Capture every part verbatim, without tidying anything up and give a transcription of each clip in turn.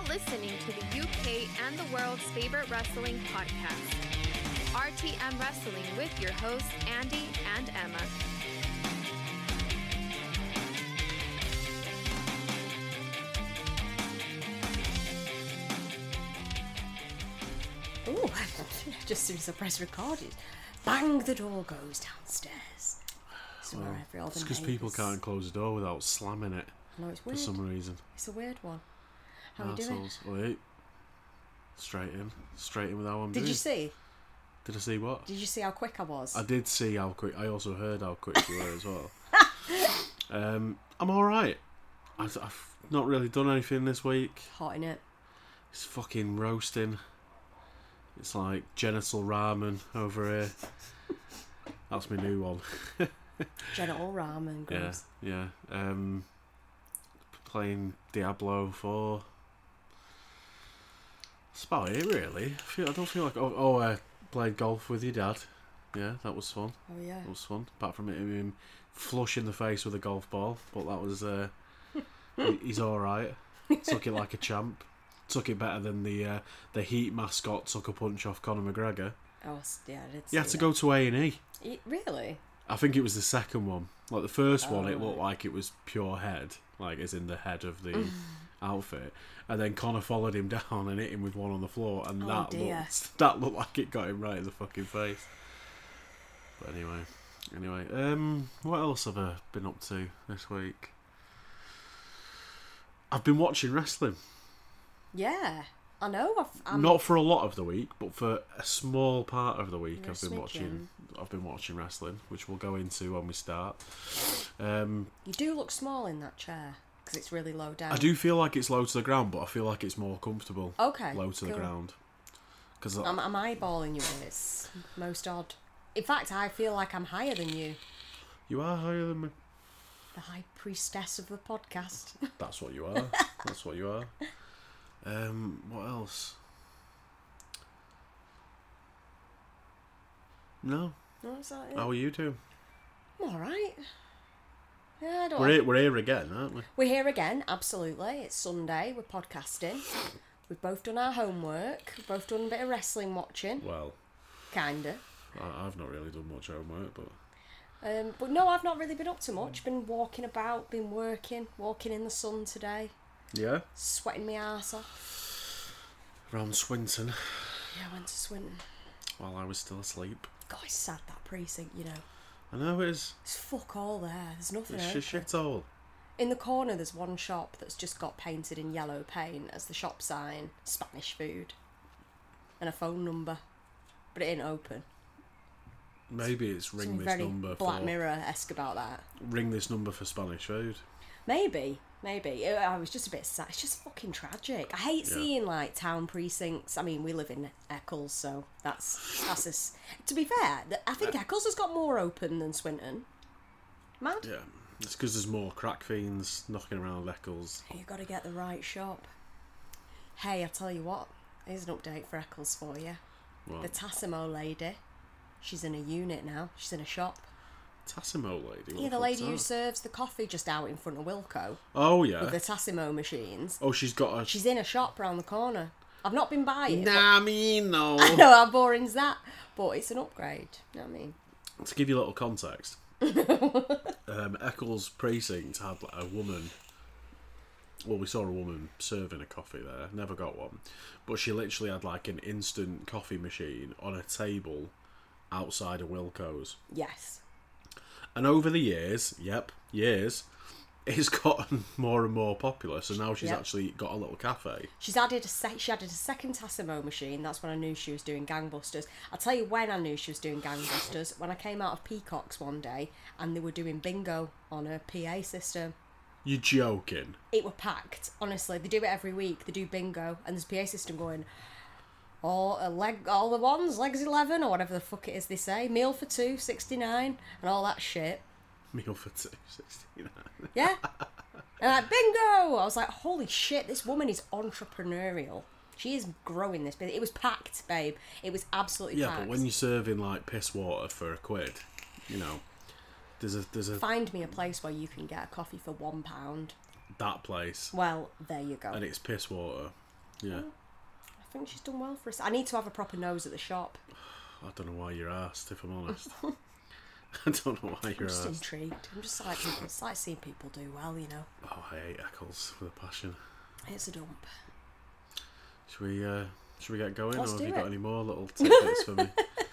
listening to the U K and the world's favorite wrestling podcast, R T M Wrestling, with your hosts, Andy and Emma. Ooh, just as soon as I press record, it bang, the door goes downstairs. So Well, where every other it's because people can't close the door without slamming it No, it's for weird. some reason. It's a weird one. How are you doing? Arseholes. Wait. Straight in. Straight in with how I'm Did doing. you see? Did I see what? Did you see how quick I was? I did see how quick. I also heard how quick you were as well. um, I'm alright. I've, I've not really done anything this week. Hot in it. It's fucking roasting. It's like genital ramen over here. That's my new one. Genital ramen. Yeah, Gross. yeah. Um, playing Diablo four. That's about it, really. I, feel, I don't feel like... Oh, oh I played golf with your dad. Yeah, that was fun. Oh yeah. That was fun. Apart from hitting him flush in the face with a golf ball. But that was... Uh, he, he's alright. Took it like a champ. Took it better than the uh, the Heat mascot took a punch off Conor McGregor. Oh s- yeah, I did. He had see to that. go to A and E. E- Really? I think it was the second one. Like the first one, Oh, it looked right. like it was pure head, like as in the head of the outfit. And then Connor followed him down and hit him with one on the floor, and Oh, that dear. looked that looked like it got him right in the fucking face. But anyway, anyway, um, what else have I been up to this week? I've been watching wrestling. Yeah. I know. I've, I'm, Not for a lot of the week, but for a small part of the week, You're a I've been smidgen. watching. I've been watching wrestling, which we'll go into when we start. Um, You do look small in that chair because it's really low down. I do feel like it's low to the ground, but I feel like it's more comfortable Okay. low to the cool. ground. Because I'm, I'm eyeballing you, and it's most odd. In fact, I feel like I'm higher than you, you are higher than me. the high priestess of the podcast. That's what you are. That's what you are. Um, what else? No. No, is that it? How are you doing? I'm all right. Yeah, I don't. We're here, we're here again, aren't we? We're here again. Absolutely, it's Sunday. We're podcasting. We've both done our homework. We've both done a bit of wrestling watching, Well, kinda. I, I've not really done much homework, but Um, but no, I've not really been up to much. Been walking about, been working, walking in the sun today, yeah. sweating my arse off. Around Swinton Yeah, I went to Swinton. while I was still asleep. God, it's sad, that precinct, you know. I know it is. There's fuck all there. There's nothing It's open. a shithole. In the corner, there's one shop that's just got painted in yellow paint as the shop sign, Spanish food, and a phone number, but it ain't open. Maybe it's ring Something this very number Black for Mirror-esque about that. ring this number for Spanish food. Maybe, maybe. It, I was just a bit sad. It's just fucking tragic. I hate Yeah. seeing like town precincts. I mean, we live in Eccles, so that's that's a s To be fair, th- I think Eccles has got more open than Swinton. Mad. Yeah, it's because there's more crack fiends knocking around Eccles. You got to get the right shop. Hey, I tell you what. Here's an update for Eccles for you. Well, The Tassimo lady. She's in a unit now. She's in a shop. Tassimo lady. what Yeah, the fuck's lady who that? serves the coffee just out in front of Wilco Oh with yeah. the Tassimo machines. Oh, she's got a. She's in a shop round the corner. I've not been by it. Nah, me no. I know how boring's that, but it's an upgrade. You know what I mean? To give you a little context, um, Eccles precinct had like, a woman. Well, we saw a woman serving a coffee there. Never got one, but she literally had like an instant coffee machine on a table outside of Wilco's. Yes. And over the years, yep, years, it's gotten more and more popular. So now she's Yep. actually got a little cafe. She's added a sec- she added a second Tassimo machine. That's when I knew she was doing gangbusters. I'll tell you when I knew she was doing gangbusters. When I came out of Peacocks one day and they were doing bingo on her P A system. You're joking. It were packed. Honestly, they do it every week. They do bingo and there's a P A system going. All a leg, all the ones, legs eleven or whatever the fuck it is they say. Meal for two, sixty nine, and all that shit. Meal for two sixty-nine. Yeah. And like, bingo! I was like, holy shit, this woman is entrepreneurial. She is growing this business. It was packed, babe. It was absolutely Yeah, packed. but when you're serving like piss water for a quid, you know, there's a there's a Find me a place where you can get a coffee for one pound. that place, Well, there you go. and it's piss water. Yeah. I think she's done well for us. I need to have a proper nose at the shop. I don't know why you're asked, if I'm honest. I don't know why you're I'm just asked. intrigued. I'm just like people. It's like seeing people do well, you know. Oh, I hate Eccles with a passion. It's a dump. Should we, uh, should we get going, Let's or have do you it. got any more little tidbits for me?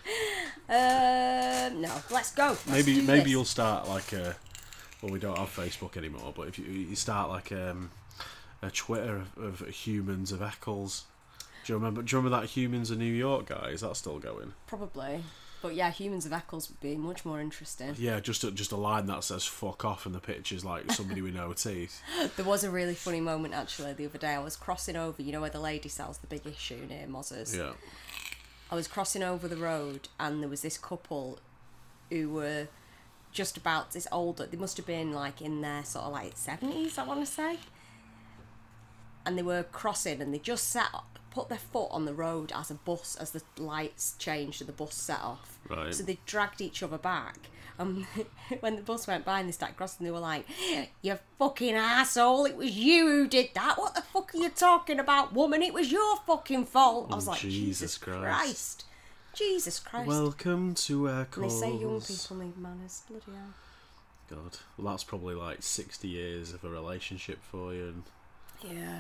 Um, no, let's go. Let's Maybe, do maybe this. you'll start like a. Well, we don't have Facebook anymore, but if you, you start like um, a Twitter of, of humans of Eccles. Do you remember? Do you remember that Humans of New York guy? Is that still going? Probably. But yeah, Humans of Eccles would be much more interesting. Yeah, just a, just a line that says "fuck off" and the picture's like somebody with no teeth. There was a really funny moment actually the other day. I was crossing over, you know where the lady sells the big issue near Mozzers? Yeah. I was crossing over the road and there was this couple who were just about this older. They must have been like in their sort of like seventies, I want to say. And they were crossing and they just sat up, put their foot on the road as a bus, as the lights changed and the bus set off. Right. So they dragged each other back. Um, when the bus went by and they started crossing, they were like, "You fucking asshole, it was you who did that. What the fuck are you talking about, woman? It was your fucking fault." I was Oh, like, Jesus Jesus Christ. Christ. Jesus Christ. Welcome to and they Eccles. say young people need manners. Bloody hell. God, well, that's probably like sixty years of a relationship for you, and Yeah.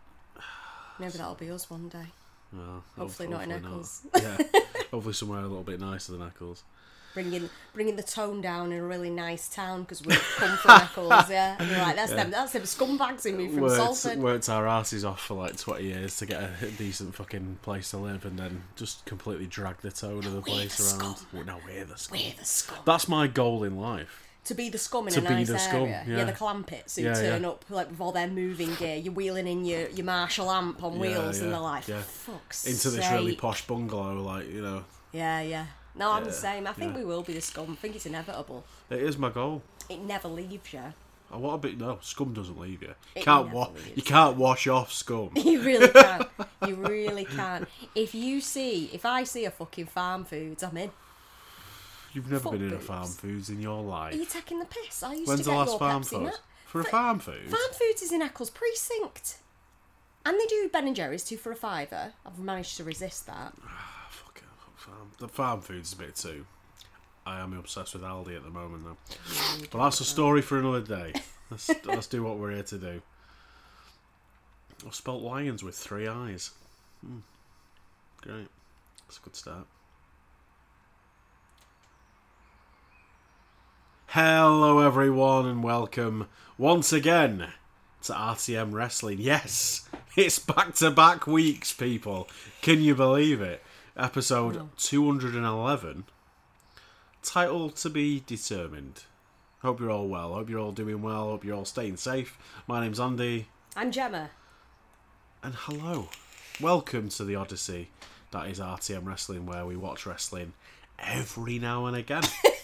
Maybe that'll be us one day. well, Hopefully not in Eccles. Yeah, hopefully somewhere a little bit nicer than Eccles. Bringing bringing the tone down in a really nice town because we've come from Eccles, yeah. And you're like, that's them, that's them scumbags who moved from Worked, Salford. worked our asses off for like twenty years to get a decent fucking place to live, and then just completely drag the tone of the We're place the around. scum. Well, no, we're the scum. We're the scum. That's my goal in life. To be the scum in To a be nice the scum, area. yeah. the clampets who Yeah, turn yeah. up like with all their moving gear. You're wheeling in your, your Marshall amp on Yeah, wheels yeah, and they're like, yeah. for fuck's Into this sake. really posh bungalow, like, you know. Yeah, yeah. No, I'm the Yeah, same. I think yeah. we will be the scum. I think it's inevitable. It is my goal. It never leaves you. I want a bit. No, scum doesn't leave you. You It can't never wa- leaves You can't wash off scum. You really can. You really can. If you see, if I see a fucking Farm Foods, I'm in. You've never Fuck been in a boobs. Farm Foods in your life. Are you taking the piss? I used When's to the get last your Farm Pepsi Foods? Nut. For a Fa- Farm Food? Farm Foods is in Eccles Precinct. And they do Ben and Jerry's, two for a fiver. I've managed to resist that. Ah, fuck it, fuck farm. The Farm Foods is a bit too. I am obsessed with Aldi at the moment, though. But that's a story for another day. Let's, let's do what we're here to do. I've spelt lions with three eyes. Hmm. Great. That's a good start. Hello, everyone, and welcome once again to R T M Wrestling. Yes, it's back-to-back weeks, people. Can you believe it? Episode Oh. two hundred eleven. Title to be determined. Hope you're all well. Hope you're all doing well. Hope you're all staying safe. My name's Andy. I'm Gemma. And hello. Welcome to the Odyssey that is R T M Wrestling, where we watch wrestling every now and again.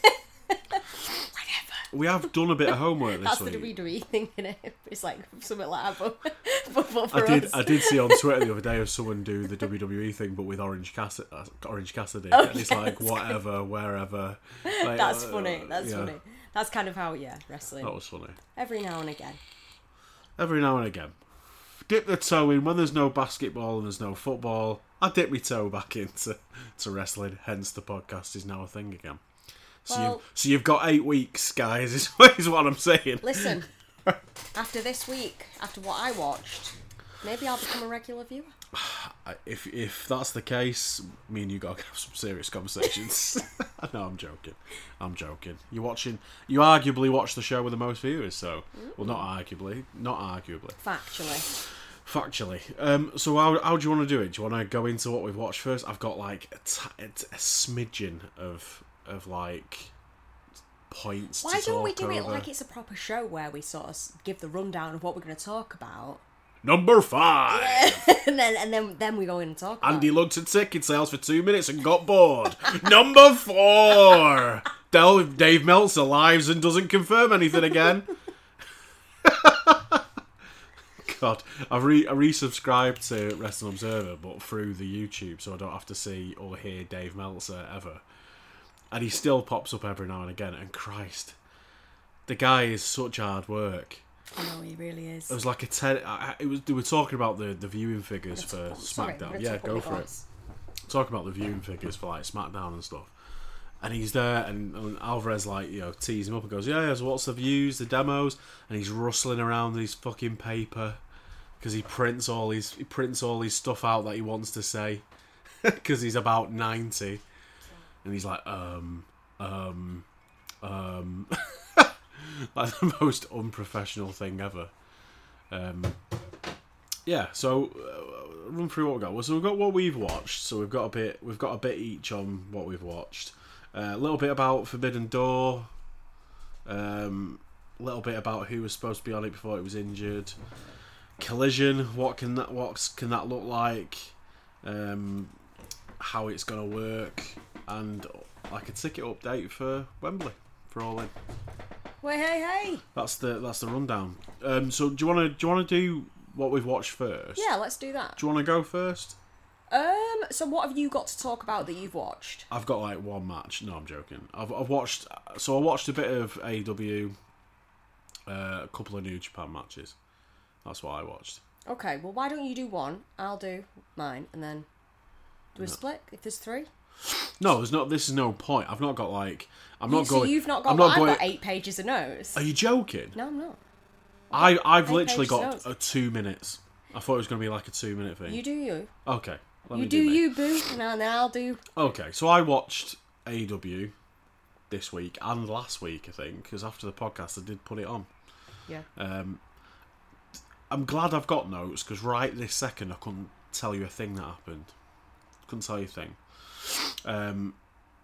We have done a bit of homework this That's week. the W W E thing, innit? It's like something like that, but, but, but for I did. us. I did see on Twitter the other day of someone do the W W E thing, but with Orange Cassidy. Uh, Orange Cassidy, Oh, and it's yes. like whatever, wherever. Like, That's uh, funny. That's yeah, funny. That's kind of how, yeah, wrestling. That was funny. Every now and again. Every now and again, dip the toe in when there's no basketball and there's no football. I dip my toe back into to wrestling. Hence, the podcast is now a thing again. So, Well- you've, so you've got eight weeks, guys. Is, is what I'm saying. Listen, after this week, after what I watched, maybe I'll become a regular viewer. I- If if that's the case, me and you gotta have some serious conversations. No, I'm joking. I'm joking. You're watching. You arguably watch the show with the most viewers. So, well, not arguably, not arguably, Factually. factually. Um. So how how do you want to do it? Do you want to go into what we've watched first? I've got like a, t- a, t- a smidgen of of like points. Why to don't we talk do it over. like it's a proper show where we sort of give the rundown of what we're going to talk about, Number five. and then and then then we go in and talk about Andy it. looked at ticket sales for two minutes and got bored. Number four. Del- Dave Meltzer lives and doesn't confirm anything again. God, I've re- I resubscribed to Wrestling Observer, but through the YouTube, so I don't have to see or hear Dave Meltzer ever. And he still pops up every now and again. And Christ, the guy is such hard work. No, he really is. It was like a ten. I, it was. They were talking about the, the viewing figures for Sorry, SmackDown. Yeah, go for it. Talking about the viewing figures for like SmackDown and stuff. And he's there, and, and Alvarez like you know tees him up and goes, "Yeah, yeah, so what's the views, the demos?" And he's rustling around his fucking paper because he prints all his he prints all his stuff out that he wants to say because he's about ninety, and he's like, um, um, um. Like the most unprofessional thing ever. Um, yeah, so uh, run through what we got. So we've got what we've watched. So we've got a bit. We've got a bit each on what we've watched. Uh, a little bit about Forbidden Door. Um, a little bit about who was supposed to be on it before it was injured. Collision. What can that? What can that look like? Um, how it's gonna work, and like a ticket update for Wembley for All In. Wait, hey, hey! That's the that's the rundown. Um, so do you want to do you want to do what we've watched first? Yeah, let's do that. Do you want to go first? Um. So what have you got to talk about that you've watched? I've got like one match. No, I'm joking. I've I've watched. So I watched a bit of A E W, uh, a couple of New Japan matches. That's what I watched. Okay. Well, why don't you do one? I'll do mine, and then do we No. split if there's three? No, there's not. This is no point. I've not got like. I'm not you, so going. you've not got. I'm Well, not I've going. got eight pages of notes. Are you joking? No, I'm not. I I've Eight literally pages got notes. a two minutes. I thought it was going to be like a two minute thing. You do you. Okay. Let You me do me. you, boo, and then I'll do. Okay, so I watched A E W this week and last week, I think, because after the podcast I did put it on. Yeah. Um, I'm glad I've got notes because right this second I couldn't tell you a thing that happened. Couldn't tell you a thing. Um,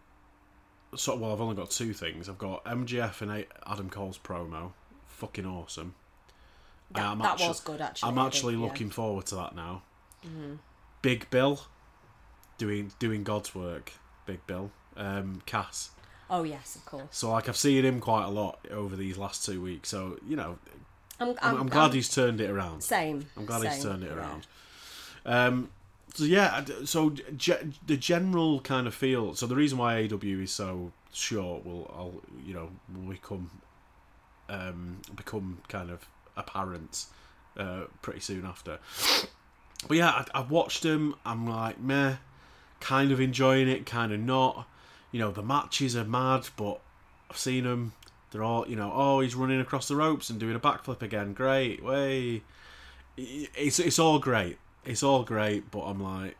so well, I've only got two things. I've got M J F and Adam Cole's promo, fucking awesome. That, I'm that actu- was good, actually. I'm I actually think, yeah. looking forward to that now. Mm-hmm. Big Bill, doing doing God's work. Big Bill, um, Cass. Oh yes, of course. So like I've seen him quite a lot over these last two weeks. So you know, I'm, I'm, I'm, I'm glad I'm- he's turned it around. Same. I'm glad same, he's turned it yeah. around. Um, so yeah, so ge- the general kind of feel. So the reason why A E W is so short will, I'll you know, will become um, become kind of apparent uh, pretty soon after. But yeah, I, I've watched them. I'm like meh, kind of enjoying it, kind of not. You know, the matches are mad, but I've seen them. They're all, you know, oh, he's running across the ropes and doing a backflip again. Great, way. It's it's all great. It's all great, but I'm like,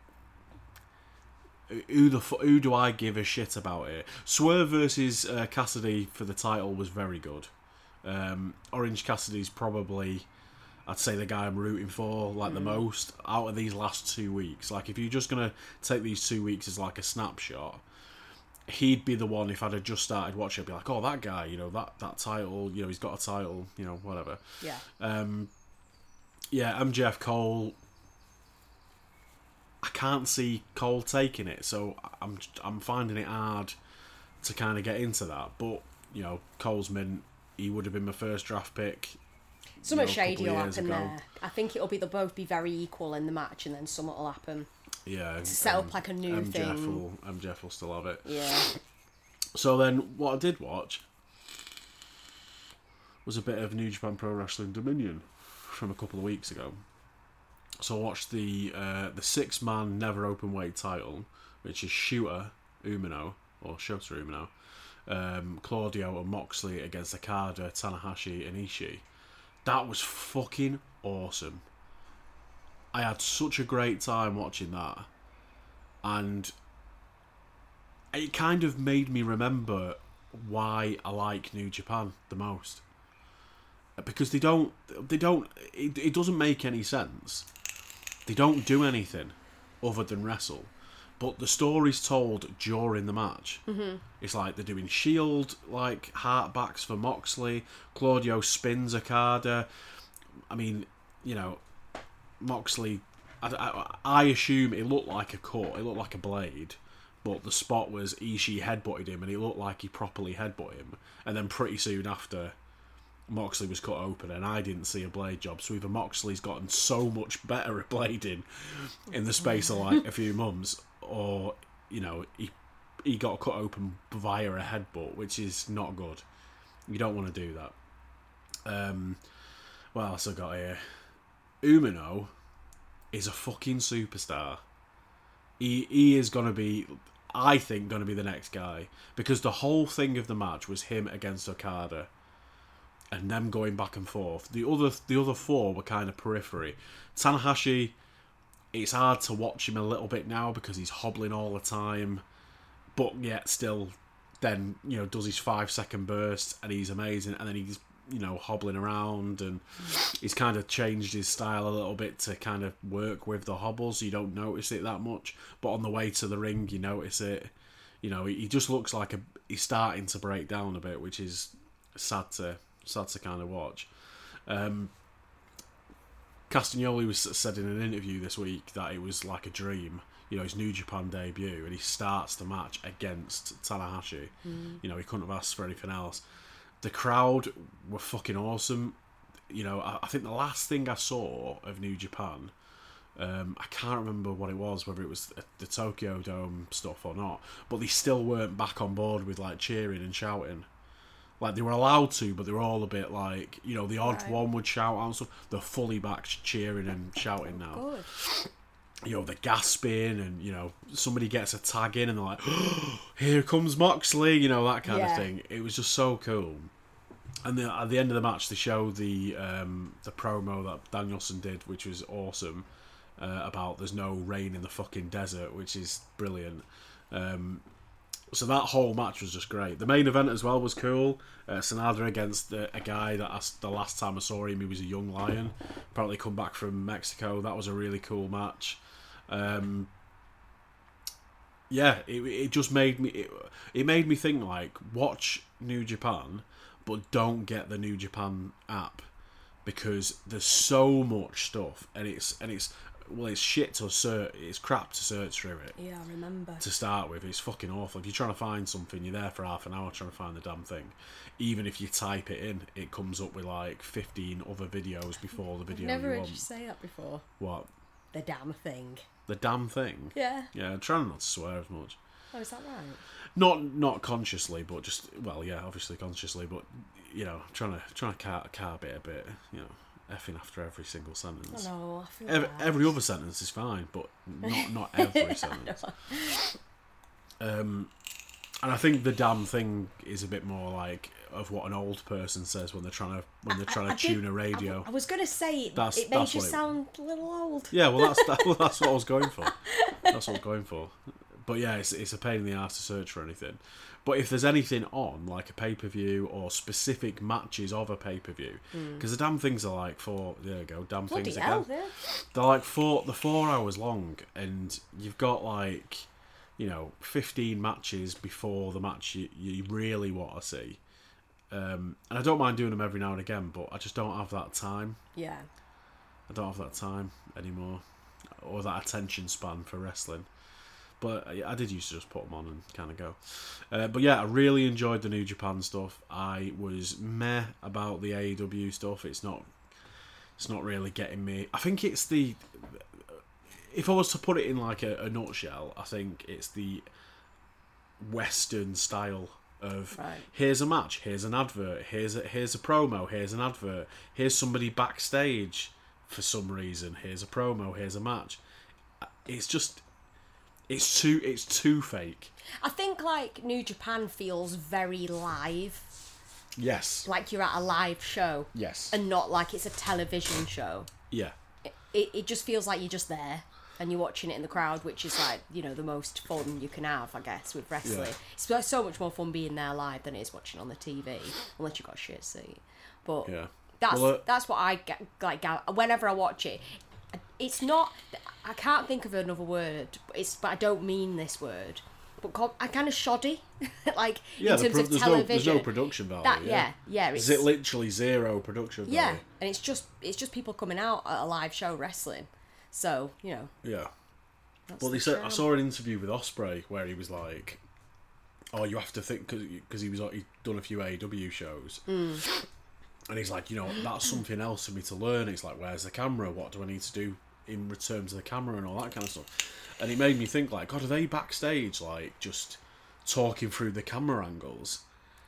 who the who do I give a shit about it? Swerve versus uh, Cassidy for the title was very good. Um, Orange Cassidy's probably, I'd say, the guy I'm rooting for like mm. the most out of these last two weeks. Like, if you're just gonna take these two weeks as like a snapshot, he'd be the one. If I'd have just started watching, I'd be like, oh, that guy, you know, that that title, you know, he's got a title, you know, whatever. Yeah. Um. Yeah, M J F Cole. I can't see Cole taking it, so I'm I'm finding it hard to kind of get into that. But you know, Cole's mint. He would have been my first draft pick. Something you know, shady will happen ago. there. I think it'll be they'll both be very equal in the match, and then something will happen. Yeah, to set um, up like a new M J F thing. Will, M J F will still have it. Yeah. So then, what I did watch was a bit of New Japan Pro Wrestling Dominion from a couple of weeks ago. So I watched the uh, the six man never open weight title, which is Shooter Umino or Shota Umino, um, Claudio and Moxley against Okada, Tanahashi, and Ishii. That was fucking awesome. I had such a great time watching that, and it kind of made me remember why I like New Japan the most. Because they don't, they don't, it, it doesn't make any sense. They don't do anything other than wrestle. But the story's told during the match. Mm-hmm. It's like they're doing shield, like, heartbacks for Moxley. Claudio spins Okada. I mean, you know, Moxley, I, I, I assume it looked like a cut. It looked like a blade. But the spot was Ishii headbutted him, and it looked like he properly headbutted him. And then pretty soon after, Moxley was cut open, and I didn't see a blade job. So either Moxley's gotten so much better at blading in the space of like a few months, or you know he he got cut open via a headbutt, which is not good. You don't want to do that. Um, What else I got here? Umino is a fucking superstar. He he is gonna be, I think, gonna be the next guy, because the whole thing of the match was him against Okada, and them going back and forth. The other the other four were kind of periphery. Tanahashi, it's hard to watch him a little bit now because he's hobbling all the time, but yet still, then you know does his five second burst and he's amazing, and then he's you know hobbling around, and he's kind of changed his style a little bit to kind of work with the hobbles, so you don't notice it that much, but on the way to the ring you notice it. You know, he just looks like a he's starting to break down a bit, which is sad to sad to kind of watch. Um, Castagnoli was said in an interview this week that it was like a dream. You know, his New Japan debut, and he starts the match against Tanahashi. Mm. You know, he couldn't have asked for anything else. The crowd were fucking awesome. You know, I, I think the last thing I saw of New Japan, um, I can't remember what it was, whether it was the Tokyo Dome stuff or not, but they still weren't back on board with like cheering and shouting. Like, they were allowed to, but they were all a bit like, you know, the odd right. one would shout out and stuff. They're fully back cheering and shouting now. Good. You know, the gasping, and, you know, somebody gets a tag in and they're like, oh, here comes Moxley, you know, that kind yeah. of thing. It was just so cool. And then at the end of the match, they showed the um, the promo that Danielson did, which was awesome, uh, about there's no rain in the fucking desert, which is brilliant. Um, so that whole match was just great. The main event as well was cool. Uh, Sanada against uh, a guy that I, the last time I saw him, he was a young lion. Apparently come back from Mexico. That was a really cool match. Um, yeah, it it just made me it, it made me think, like, watch New Japan, but don't get the New Japan app, because there's so much stuff, and it's and it's well, it's shit to search, it's crap to search through it. Yeah, I remember. To start with, it's fucking awful. If you're trying to find something, you're there for half an hour trying to find the damn thing. Even if you type it in, it comes up with like fifteen other videos before the video. I've never you heard want. you say that before. What? The damn thing. The damn thing. Yeah. Yeah, I'm trying not to swear as much. Oh, is that right? Not not consciously, but just well, yeah, obviously consciously, but you know, trying to trying to car- carb it a bit, you know. Effing after every single sentence. I know, I feel every, bad. every other sentence is fine, but not not every sentence. Um, and I think the damn thing is a bit more like of what an old person says when they're trying to when they're trying I, I to tune did, a radio. I, I was going to say that's, it made that's you it, sound a little old. Yeah, well that's that, well, that's what I was going for. That's what I was going for. But yeah, it's it's a pain in the ass to search for anything. But if there's anything on, like a pay-per-view or specific matches of a pay-per-view, because mm. the damn things are like four, there you go, damn Bloody things hell, again. Yeah. They're like four, they're four hours long, and you've got like, you know, fifteen matches before the match you, you really want to see. Um, and I don't mind doing them every now and again, but I just don't have that time. Yeah. I don't have that time anymore, or that attention span for wrestling. But I did used to just put them on and kind of go. Uh, but yeah, I really enjoyed the New Japan stuff. I was meh about the A E W stuff. It's not, it's not really getting me. I think it's the, if I was to put it in like a, a nutshell, I think it's the Western style of right. Here's a match, here's an advert, here's a, here's a promo, here's an advert, here's somebody backstage for some reason, here's a promo, here's a match. It's just... It's too it's too fake. I think like New Japan feels very live. Yes. Like you're at a live show. Yes. And not like it's a television show. Yeah. It, it, it just feels like you're just there and you're watching it in the crowd, which is like, you know, the most fun you can have, I guess, with wrestling. Yeah. It's so much more fun being there live than it is watching on the T V, unless you've got a shit seat. But yeah. that's well, uh, that's what I get, like whenever I watch it. It's not. I can't think of another word. But it's. But I don't mean this word. But I kind of shoddy, like yeah, in terms pro- of there's television. No, there's no production value. That, yeah, yeah, yeah. Is it literally zero production value? Yeah, and it's just it's just people coming out at a live show wrestling. So you know. Yeah. Well, the they said I saw an interview with Ospreay where he was like, "Oh, you have to think because he was he'd done a few A E W shows." Mm. And he's like, you know, that's something else for me to learn. It's like, where's the camera? What do I need to do in return to the camera and all that kind of stuff? And it made me think, like, God, are they backstage, like, just talking through the camera angles?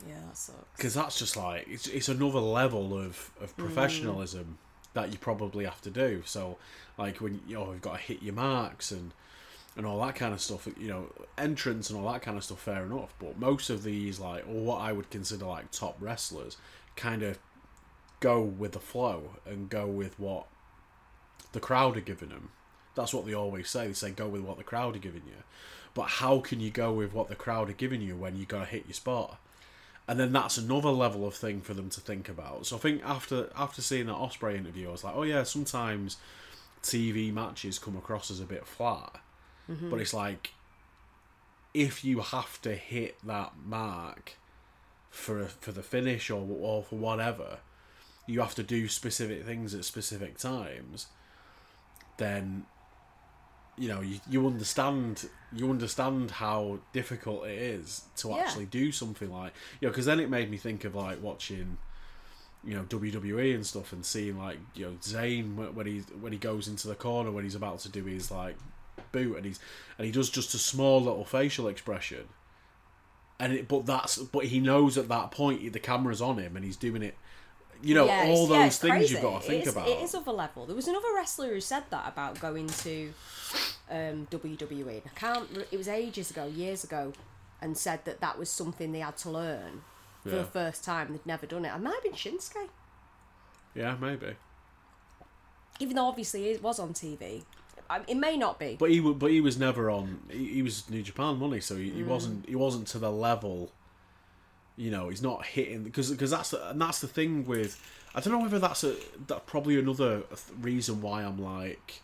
Yeah, that sucks. Because that's just like, it's, it's another level of, of professionalism mm. that you probably have to do. So, like, when, you know, you've got to hit your marks and, and all that kind of stuff, you know, entrance and all that kind of stuff, fair enough. But most of these, like, or what I would consider, like, top wrestlers, kind of go with the flow and go with what the crowd are giving them. That's what they always say. They say, go with what the crowd are giving you. But how can you go with what the crowd are giving you when you got to hit your spot? And then that's another level of thing for them to think about. So I think after after seeing that Ospreay interview, I was like, oh yeah, sometimes T V matches come across as a bit flat. Mm-hmm. But it's like, if you have to hit that mark for for the finish or or for whatever, you have to do specific things at specific times, then, you know, you, you understand you understand how difficult it is to Yeah. actually do something like, you know, because then it made me think of like watching, you know, W W E and stuff and seeing like, you know, Zayn when when he when he goes into the corner when he's about to do his like boot and he's and he does just a small little facial expression, and it but that's but he knows at that point the camera's on him and he's doing it. You know, Yeah, all it's- yeah, those it's things crazy. you've got to think it is, about. It is of a level. There was another wrestler who said that about going to um, W W E. I can't. re- It was ages ago, years ago, and said that that was something they had to learn for Yeah. the first time. They'd never done it. It might have been Shinsuke, Yeah, maybe. even though obviously it was on T V. I, it may not be. But he wa- but he was never on. He, he was New Japan, wasn't he? So he, Mm. he wasn't he wasn't to the level. You know, he's not hitting because because that's the, and that's the thing with. I don't know whether that's a that probably another th- reason why I'm like.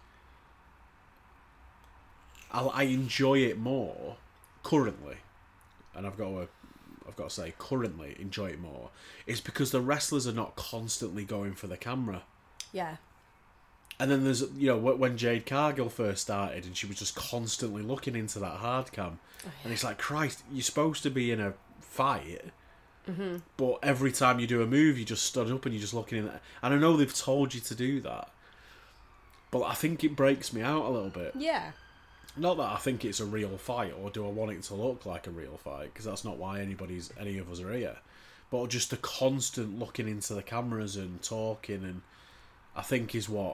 I, I enjoy it more currently, and I've got to I've got to say currently enjoy it more. Is because the wrestlers are not constantly going for the camera. Yeah. And then there's, you know, when Jade Cargill first started and she was just constantly looking into that hard cam. Oh, yeah. And it's like, Christ, you're supposed to be in a fight, mm-hmm. but every time you do a move, you just stood up and you're just looking in there. And I know they've told you to do that, but I think it breaks me out a little bit. Yeah. Not that I think it's a real fight or do I want it to look like a real fight, because that's not why anybody's any of us are here. But just the constant looking into the cameras and talking, and I think is what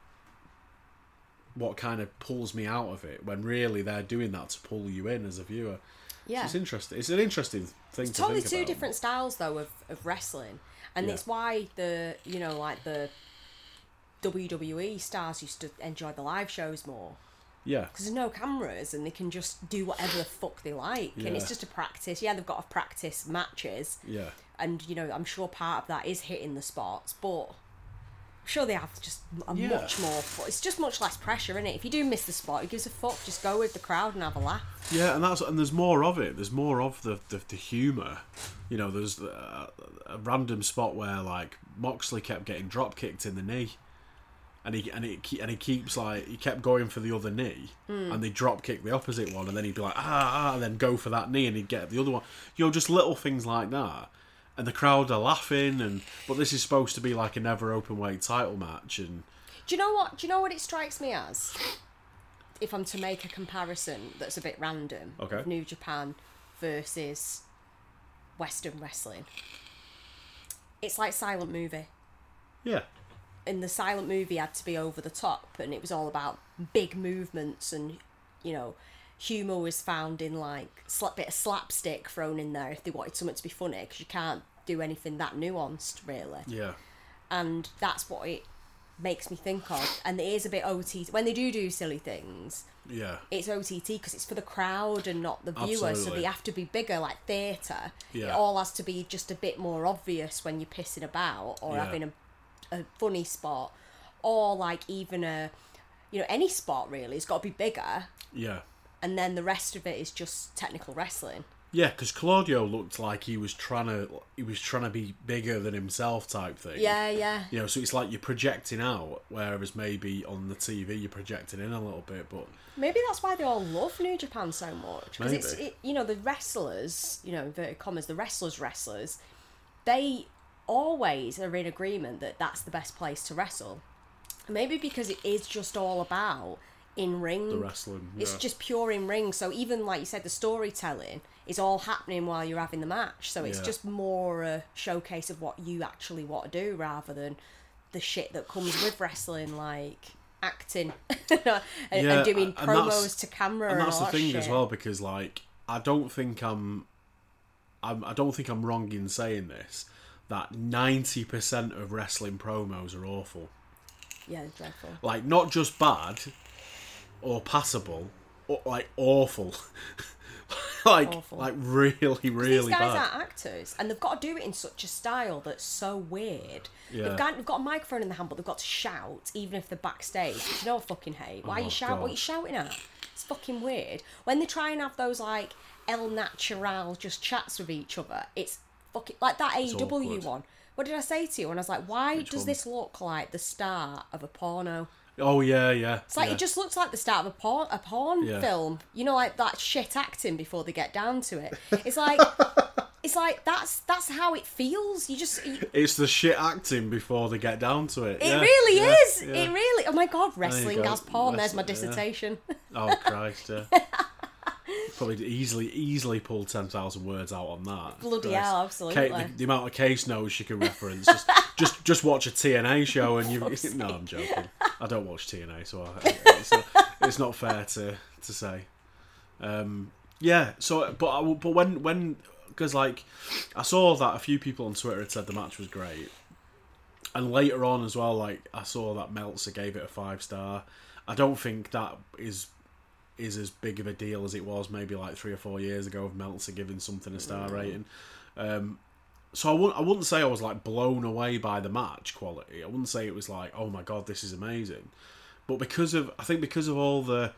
what kind of pulls me out of it, when really they're doing that to pull you in as a viewer. Yeah. So it's interesting. It's an interesting thing It's to totally think two about. different styles though of, of wrestling, and Yeah. it's why the you know like the W W E stars used to enjoy the live shows more. Yeah. Because there's no cameras and they can just do whatever the fuck they like. And it's Yeah. just a practice. Yeah, they've got to practice matches. Yeah. And, you know, I'm sure part of that is hitting the spots. But I'm sure they have just a Yeah. much more... It's just much less pressure, innit? If you do miss the spot, it gives a fuck. Just go with the crowd and have a laugh. Yeah, and that's and there's more of it. There's more of the the, the humour. You know, there's a, a random spot where like Moxley kept getting drop kicked in the knee, and he and it and he keeps like he kept going for the other knee, mm. and they drop kick the opposite one, and then he'd be like ah, ah and then go for that knee, and he'd get the other one. You know, just little things like that, and the crowd are laughing. And but this is supposed to be like a never open weight title match, and Do you know what? Do you know what it strikes me as? If I'm to make a comparison that's a bit random, Okay. of New Japan versus Western wrestling, it's like silent movie. yeah, And the silent movie had to be over the top, and it was all about big movements, and you know, humour was found in like a bit of slapstick thrown in there if they wanted something to be funny, because you can't do anything that nuanced really. yeah, And that's what it makes me think of. And it is a bit O T T when they do do silly things. yeah, It's O T T because it's for the crowd and not the viewer, so Absolutely. they have to be bigger, like theatre. It Yeah. all has to be just a bit more obvious when you're pissing about or Yeah. having a, a funny spot, or like even a, you know, any spot really. It's got to be bigger, yeah. and then the rest of it is just technical wrestling. Yeah, because Claudio looked like he was trying to he was trying to be bigger than himself type thing. Yeah, yeah. You know, so it's like you're projecting out, whereas maybe on the T V you're projecting in a little bit. But Maybe that's why they all love New Japan so much. Because it's, Maybe. it, you know, the wrestlers, you know, inverted commas, the wrestlers, wrestlers, they always are in agreement that that's the best place to wrestle. Maybe because it is just all about in ring. The wrestling. Yeah. It's just pure in ring. So even like you said, the storytelling is all happening while you're having the match. So it's Yeah. just more a showcase of what you actually want to do rather than the shit that comes with wrestling, like acting and, Yeah, and doing and that's- promos to camera. And And, that's all the that thing shit. as well, because like I don't think I'm, I'm I don't think I'm wrong in saying this, that ninety percent of wrestling promos are awful. Yeah, it's dreadful. Like not just bad or passable, or like awful. like Awful. like really really These guys bad. aren't actors, and they've got to do it in such a style that's so weird. Yeah. They've got, they've got a microphone in the hand, but they've got to shout, even if they're backstage. Which you know I fucking hate. Why are Oh, you shouting? What are God. you shouting at? It's fucking weird. When they try and have those like El Natural just chats with each other, it's fucking like that A E W awkward. one. What did I say to you? And I was like, why Which does one? this look like the start of a porno? Oh yeah, yeah. It's like yeah. it just looks like the start of a porn a porn Yeah. film. You know, like that shit acting before they get down to it. It's like it's like that's that's how it feels. You just you, It's the shit acting before they get down to it. it Yeah, really yeah, is. yeah. It really. Oh my god, you wrestling go. as porn. There's my Wrestling, yeah. dissertation. Oh Christ, yeah. Probably easily easily pulled ten thousand words out on that. Bloody Christ. hell, absolutely. Ca- the, the amount of case notes you can reference. Just just, just watch a T N A show and you. No, I'm joking. I don't watch T N A, so I, it's, not, it's not fair to to say. Um, yeah. So, but I, but when when because like I saw that a few people on Twitter had said the match was great, and later on as well, like I saw that Meltzer gave it a five star. I don't think that is. is as big of a deal as it was maybe like three or four years ago of Meltzer giving something a star rating. Um, so I wouldn't, I wouldn't say I was like blown away by the match quality. I wouldn't say it was like, oh my god, this is amazing. But because of, I think because of all the,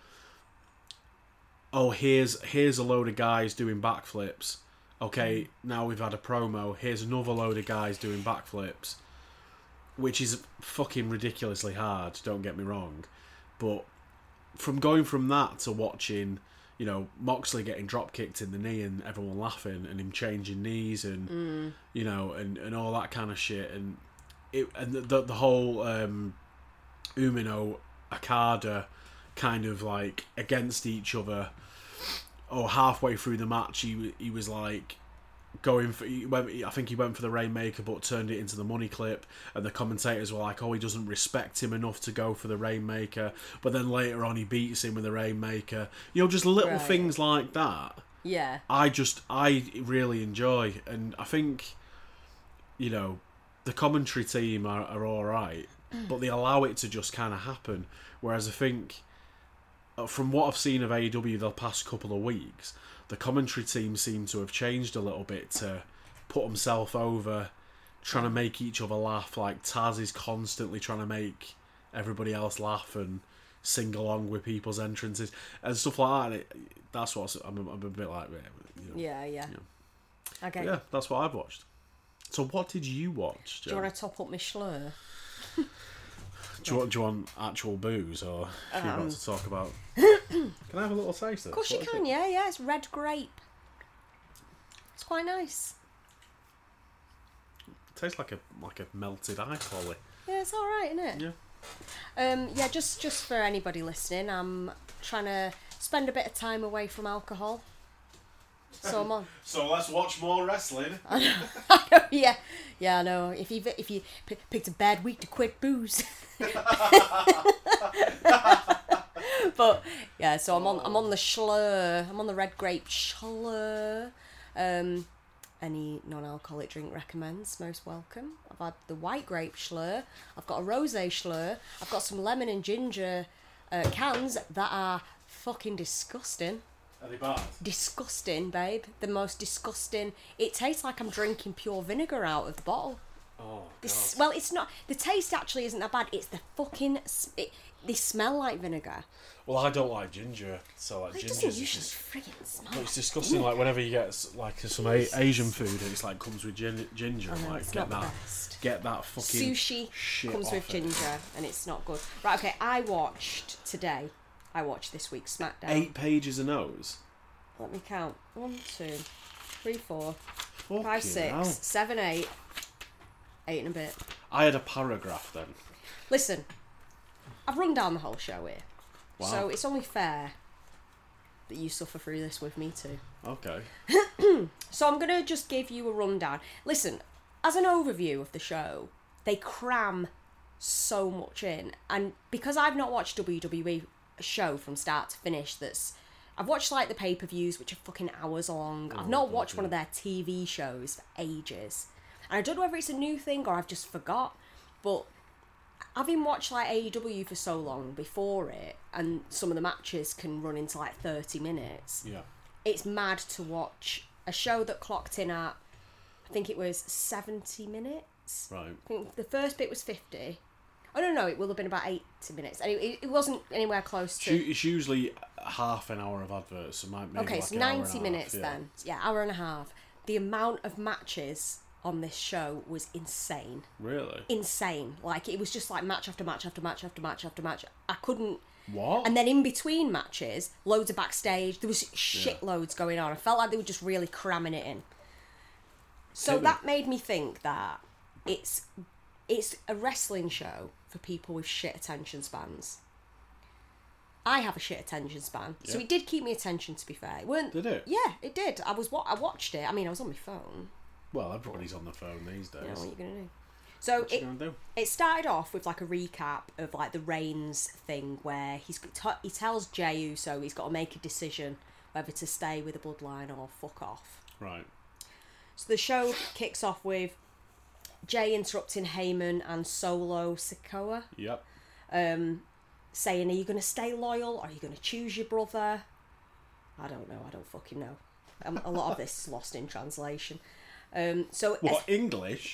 oh here's here's a load of guys doing backflips. Okay, now we've had a promo. Here's another load of guys doing backflips, which is fucking ridiculously hard. Don't get me wrong, but from going from that to watching, you know, Moxley getting drop kicked in the knee and everyone laughing and him changing knees and Mm. you know and, and all that kind of shit and it and the the, the whole um, Umino Okada kind of like against each other. Oh, halfway through the match, he he was like going for. He went, I think he went for the Rainmaker, but turned it into the money clip. And the commentators were like, "Oh, he doesn't respect him enough to go for the Rainmaker." But then later on, he beats him with the Rainmaker. You know, just little Right. things like that. Yeah. I just I really enjoy, and I think, you know, the commentary team are, are all right, but they allow it to just kind of happen. Whereas I think, uh, from what I've seen of A E W the past couple of weeks, the commentary team seem to have changed a little bit to put himself over, trying to make each other laugh. Like Taz is constantly trying to make everybody else laugh and sing along with people's entrances and stuff like that. And it, that's what I'm, I'm a bit like. You know, Yeah, yeah. yeah. Okay. Yeah, that's what I've watched. So what did you watch, Do Joe? you want to top up my slur? Do you want, do you want actual booze, or are you Um, about to talk about? Can I have a little taste of Of course you can, yeah, yeah. It's red grape. It's quite nice. It tastes like a like a melted eye collie. Yeah, it's all right, isn't it? Yeah. Um, yeah, just just for anybody listening, I'm trying to spend a bit of time away from alcohol. So I'm on. So let's watch more wrestling. yeah, yeah, I know. If you if you p- picked a bad week to quit booze. But yeah, so I'm on I'm on the schlur. I'm on the red grape schlur. Um, any non-alcoholic drink recommends, most welcome. I've had the white grape schlur. I've got a rosé schlur. I've got some lemon and ginger uh, cans that are fucking disgusting. Are they bad? Disgusting, babe. The most disgusting. It tastes like I'm drinking pure vinegar out of the bottle. Oh, This, well, it's not. The taste actually isn't that bad. It's the fucking. s- It, they smell like vinegar. Well, I don't like ginger, so like It ginger. doesn't is usually just. friggin' smell. But it's disgusting. Like whenever you get s- like some a- Asian food, and it's like comes with gin- ginger. I know, like it's get not the that, best. get that fucking Sushi shit comes off with it. ginger, and it's not good. Right, okay. I watched today. I watched this week's SmackDown. Eight pages of notes. Let me count. One, two, three, four, Fucking five, six, hell. seven, eight, eight and a bit. I had a paragraph then. Listen, I've run down the whole show here. Wow. So it's only fair that you suffer through this with me too. Okay. So I'm going to just give you a rundown. Listen, as an overview of the show, they cram so much in. And because I've not watched W W E show from start to finish that's... I've watched like the pay-per-views, which are fucking hours long. Oh, I've not God, watched yeah. one of their T V shows for ages. And I don't know whether it's a new thing or I've just forgot. But having watched like A E W for so long before it, and some of the matches can run into like thirty minutes, Yeah. it's mad to watch a show that clocked in at, I think it was seventy minutes. Right. I think the first bit was fifty. Oh, no, no, it will have been about eighty minutes. And it, it wasn't anywhere close to... It's usually half an hour of adverts, so might maybe Okay, like so an hour and ninety a minutes half, yeah. then. Yeah, hour and a half. The amount of matches on this show was insane. Really? Insane. Like, it was just like match after match after match after match after match. I couldn't... What? And then in between matches, loads of backstage. There was shitloads going on. I felt like they were just really cramming it in. So Hit me. that made me think that it's it's a wrestling show for people with shit attention spans. I have a shit attention span, so Yeah. it did keep me attention. To be fair, it weren't. Did it? Yeah, it did. I was what I watched it. I mean, I was on my phone. Well, everybody's on the phone these days. You know what you're gonna do. So What you it, gonna do? it started off with like a recap of like the Reigns thing where he's t- he tells Jey Uso he's got to make a decision whether to stay with the bloodline or fuck off. Right. So the show kicks off with Jey interrupting Heyman and Solo Sikoa, Yep. um, saying, "Are you going to stay loyal? Or are you going to choose your brother?" I don't know. I don't fucking know. Um, a lot of this is lost in translation. Um, so What, English?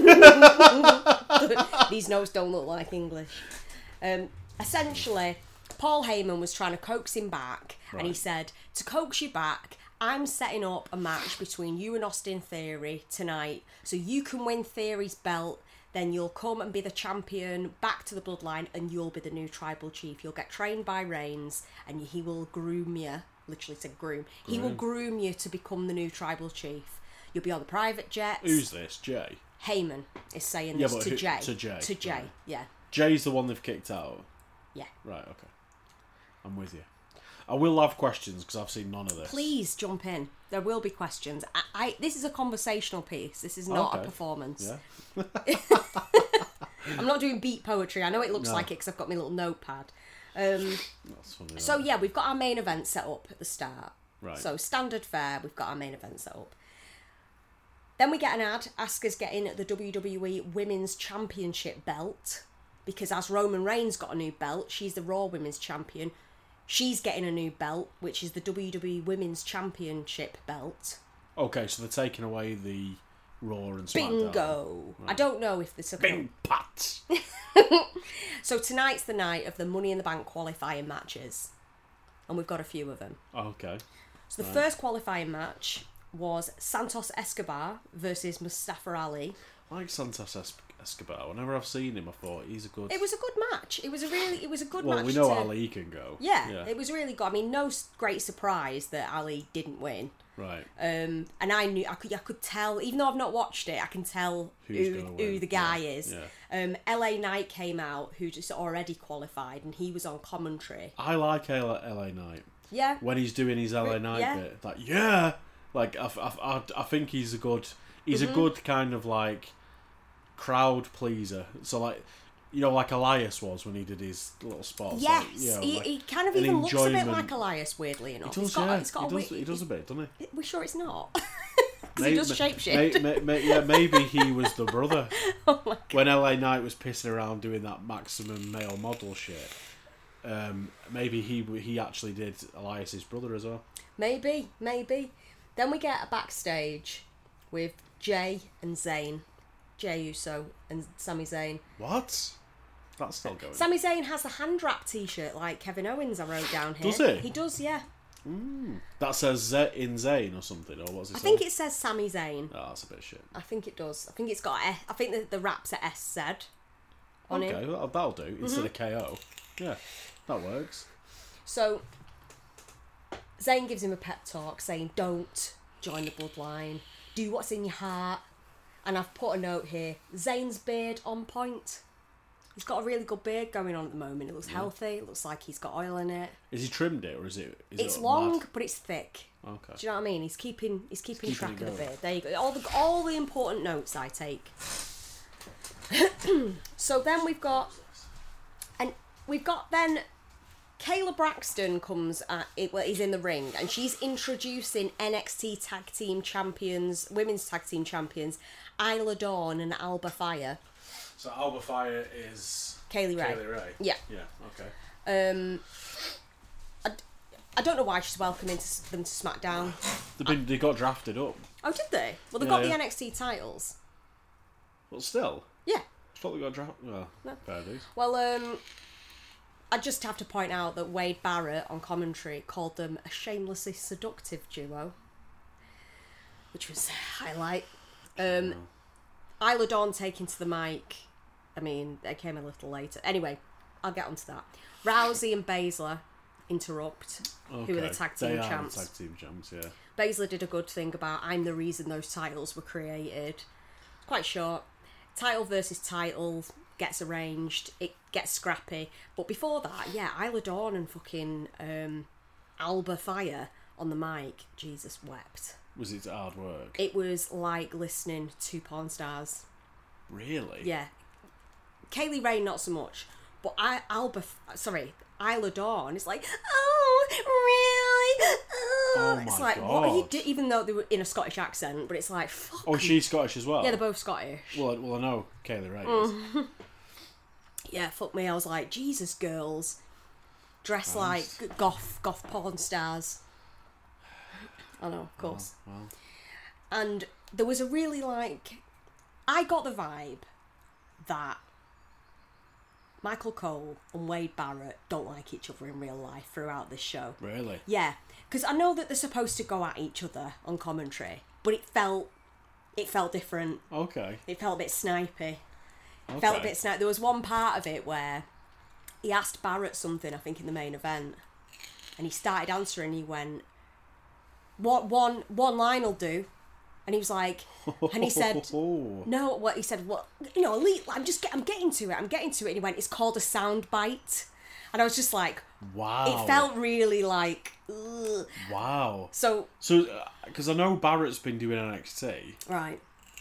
these notes don't look like English. Um, essentially, Paul Heyman was trying to coax him back, and he Right. said, to coax you back, I'm setting up a match between you and Austin Theory tonight, so you can win Theory's belt, then you'll come and be the champion back to the bloodline, and you'll be the new tribal chief. You'll get trained by Reigns, and he will groom you, literally said groom, he will groom you to become the new tribal chief. You'll be on the private jets. Who's this? Jay? Heyman is saying Yeah, this but to who- Jay. to Jay, To Jay, right. yeah. Jay's the one they've kicked out. Yeah. Right, okay. I'm with you. I will have questions because I've seen none of this. Please jump in. There will be questions. I, I This is a conversational piece. This is not Okay. a performance. Yeah. I'm not doing beat poetry. I know it looks No. like it because I've got my little notepad. Um, That's funny. so that. yeah, we've got our main event set up at the start. Right. So standard fare, we've got our main event set up. Then we get an ad. Asuka's getting the W W E Women's Championship belt because as Roman Reigns got a new belt, she's the Raw Women's Champion. She's getting a new belt, which is the W W E Women's Championship belt. Okay, so they're taking away the Raw and SmackDown. Bingo! I Right. don't know if this will Bing pat. So tonight's the night of the Money in the Bank qualifying matches. And we've got a few of them. Okay. So the Right. first qualifying match was Santos Escobar versus Mustafa Ali. I like Santos Es- Escobar. Whenever I've seen him, I thought he's a good. It was a good match. It was a really, it was a good well, match. we know to- Ali can go. Yeah, Yeah. it was really good. I mean, no s- great surprise that Ali didn't win. Right. Um, and I knew I could, I could tell, even though I've not watched it, I can tell Who's who, gonna who win, the guy yeah, is. yeah. Um, L A Knight came out, who just already qualified, and he was on commentary. I like L A Knight Yeah, when he's doing his L A Re- Knight yeah. bit. Like, yeah, like I, I, I, I think he's a good. He's Mm-hmm. a good kind of like crowd pleaser. So like, you know, like Elias was when he did his little spots. yes, like, you know, he, like he kind of an even looks a bit enjoyment. like Elias, weirdly enough. He does, It's got, yeah. it's got he, a does, weird, he does a bit, doesn't he? We're sure it's not. Because May- he does may- shapeshift. may- may- yeah, maybe he was the brother. Oh my God. When L A Knight was pissing around doing that maximum male model shit, um, maybe he he actually did Elias's brother as well. Maybe, maybe. Then we get a backstage with Jay and Zayn. Jey Uso and Sami Zayn. What? That's still going. Sami Zayn has the hand wrap t-shirt like Kevin Owens I wrote down here. Does he? He does, yeah. That says Z in Zayn or something, or what's it I say? think it says Sami Zayn. Oh, that's a bit shit. I think it does. I think it's got a, I think the, the wraps are S Z on Okay, it. Mm-hmm. well, that'll do. Instead of K O. Yeah, that works. So Zayn gives him a pep talk saying, don't join the bloodline. Do what's in your heart. And I've put a note here. Zayn's beard on point. He's got a really good beard going on at the moment. It looks Yeah. healthy. It looks like he's got oil in it. Is he trimmed it or is it? Is It's it long, mad? but it's thick. Okay. Do you know what I mean? He's keeping he's keeping, He's track keeping of it the going. beard. There you go. All the all the important notes I take. So then we've got, and we've got then, Kayla Braxton comes at it. Well, is in the ring and she's introducing N X T Tag Team Champions, Women's Tag Team Champions, Isla Dawn and Alba Fire. So Alba Fire is Kaylee Ray. Kaylee Ray. Yeah. Yeah. Okay. Um, I, I don't know why she's welcoming to, them to SmackDown. They've been, they got drafted up. Oh, did they? Well, they Yeah, got yeah. the N X T titles. But still, Yeah. I thought they got drafted. Well, No. fair dues. Well, um, I just have to point out that Wade Barrett on commentary called them a shamelessly seductive duo, which was a highlight. Um, Isla Dawn taking to the mic. I mean, they came a little later. Anyway, I'll get onto that. Rousey and Baszler interrupt, Okay. who are the tag team they are champs. the tag team champs, yeah. Baszler did a good thing about I'm the reason those titles were created. Quite short. Title versus title gets arranged. It gets scrappy. But before that, yeah, Isla Dawn and fucking um, Alba Fire on the mic. Jesus wept. Was it hard work? It was like listening to porn stars. Really? Yeah. Kaylee Ray not so much. But I Alba, sorry, Isla Dawn is like, oh, really? Oh, Oh it's my like, what are you God. do? Even though they were in a Scottish accent, but it's like, fuck. Oh, she's Scottish as well? Yeah, they're both Scottish. Well, I- well, I know Kaylee Ray Mm. is. Yeah, fuck me. I was like, Jesus, girls, dress Nice. like goth, goth porn stars. I know, of course. Well, And there was a really like, I got the vibe that Michael Cole and Wade Barrett don't like each other in real life throughout this show. really? Yeah, because I know that they're supposed to go at each other on commentary, but it felt, it felt different. Okay. It felt a bit snipey. okay. Felt a bit snipey. There was one part of it where he asked Barrett something, I think in the main event, and he started answering. He went, "What one one line will do," and he was like, and he said, Oh. "No, what he said? What you know, elite? I'm just get, I'm getting to it. I'm getting to it." And he went, "It's called a sound bite," and I was just like, Wow. it felt really like, ugh. Wow. So So, because I know Barrett's been doing N X T, right,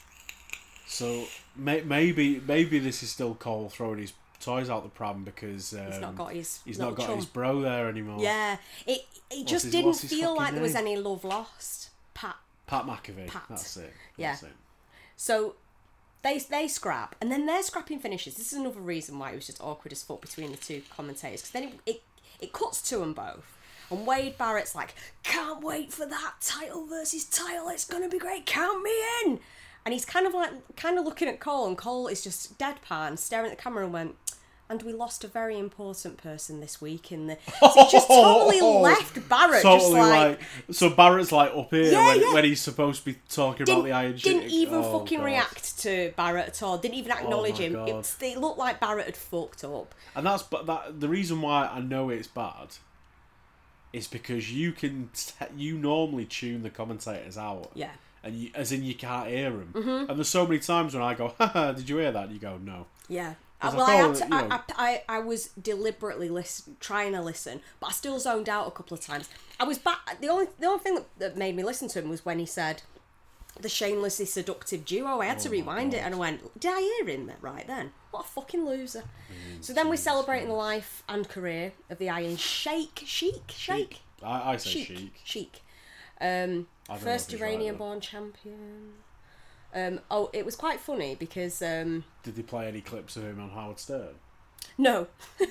so may- maybe maybe this is still Cole throwing his toys out the pram because um, he's not got his he's little not got chum. his bro there anymore. Yeah, it it just his- didn't what's his feel fucking like there was name? any love lost. Pat. Pat McAfee. Pat. That's it. Yeah. That's it. So they they scrap, and then their scrapping finishes. This is another reason why it was just awkward as fuck between the two commentators, because then it, it it cuts to them both, and Wade Barrett's like, "Can't wait for that title versus title. It's gonna be great. Count me in." And he's kind of like kind of looking at Cole, and Cole is just deadpan, staring at the camera, and went, "And we lost a very important person this week in the." So he just totally left Barrett, Totally just like. like, so Barrett's like up here Yeah, when, yeah. when he's supposed to be talking Didn't, about the Iron didn't Sheik. even Oh, fucking God. react to Barrett at all. Didn't even acknowledge my him. God. It, it looked like Barrett had fucked up. And that's but that the reason why I know it's bad is because you can t- you normally tune the commentators out. Yeah. And you, as in you can't hear them. Mm-hmm. And there's so many times when I go, haha, did you hear that? And you go, no. Yeah. I Uh, was well, like, I, oh, had to, you know. I, I, I, I was deliberately listen, trying to listen, but I still zoned out a couple of times. I was back. The only the only thing that, that made me listen to him was when he said the shamelessly seductive duo. I had to Oh my rewind it, God. and I went, "Did I hear him right then? What a fucking loser!" So then we're Jesus celebrating the Christ. life and career of the Iron Sheik, Sheik, Sheik, I, I say Sheik, chic. Sheik. Um, I don't know first if he's right, Iranian-born champion. Um, oh, it was quite funny because um, Did they play any clips of him on Howard Stern? no,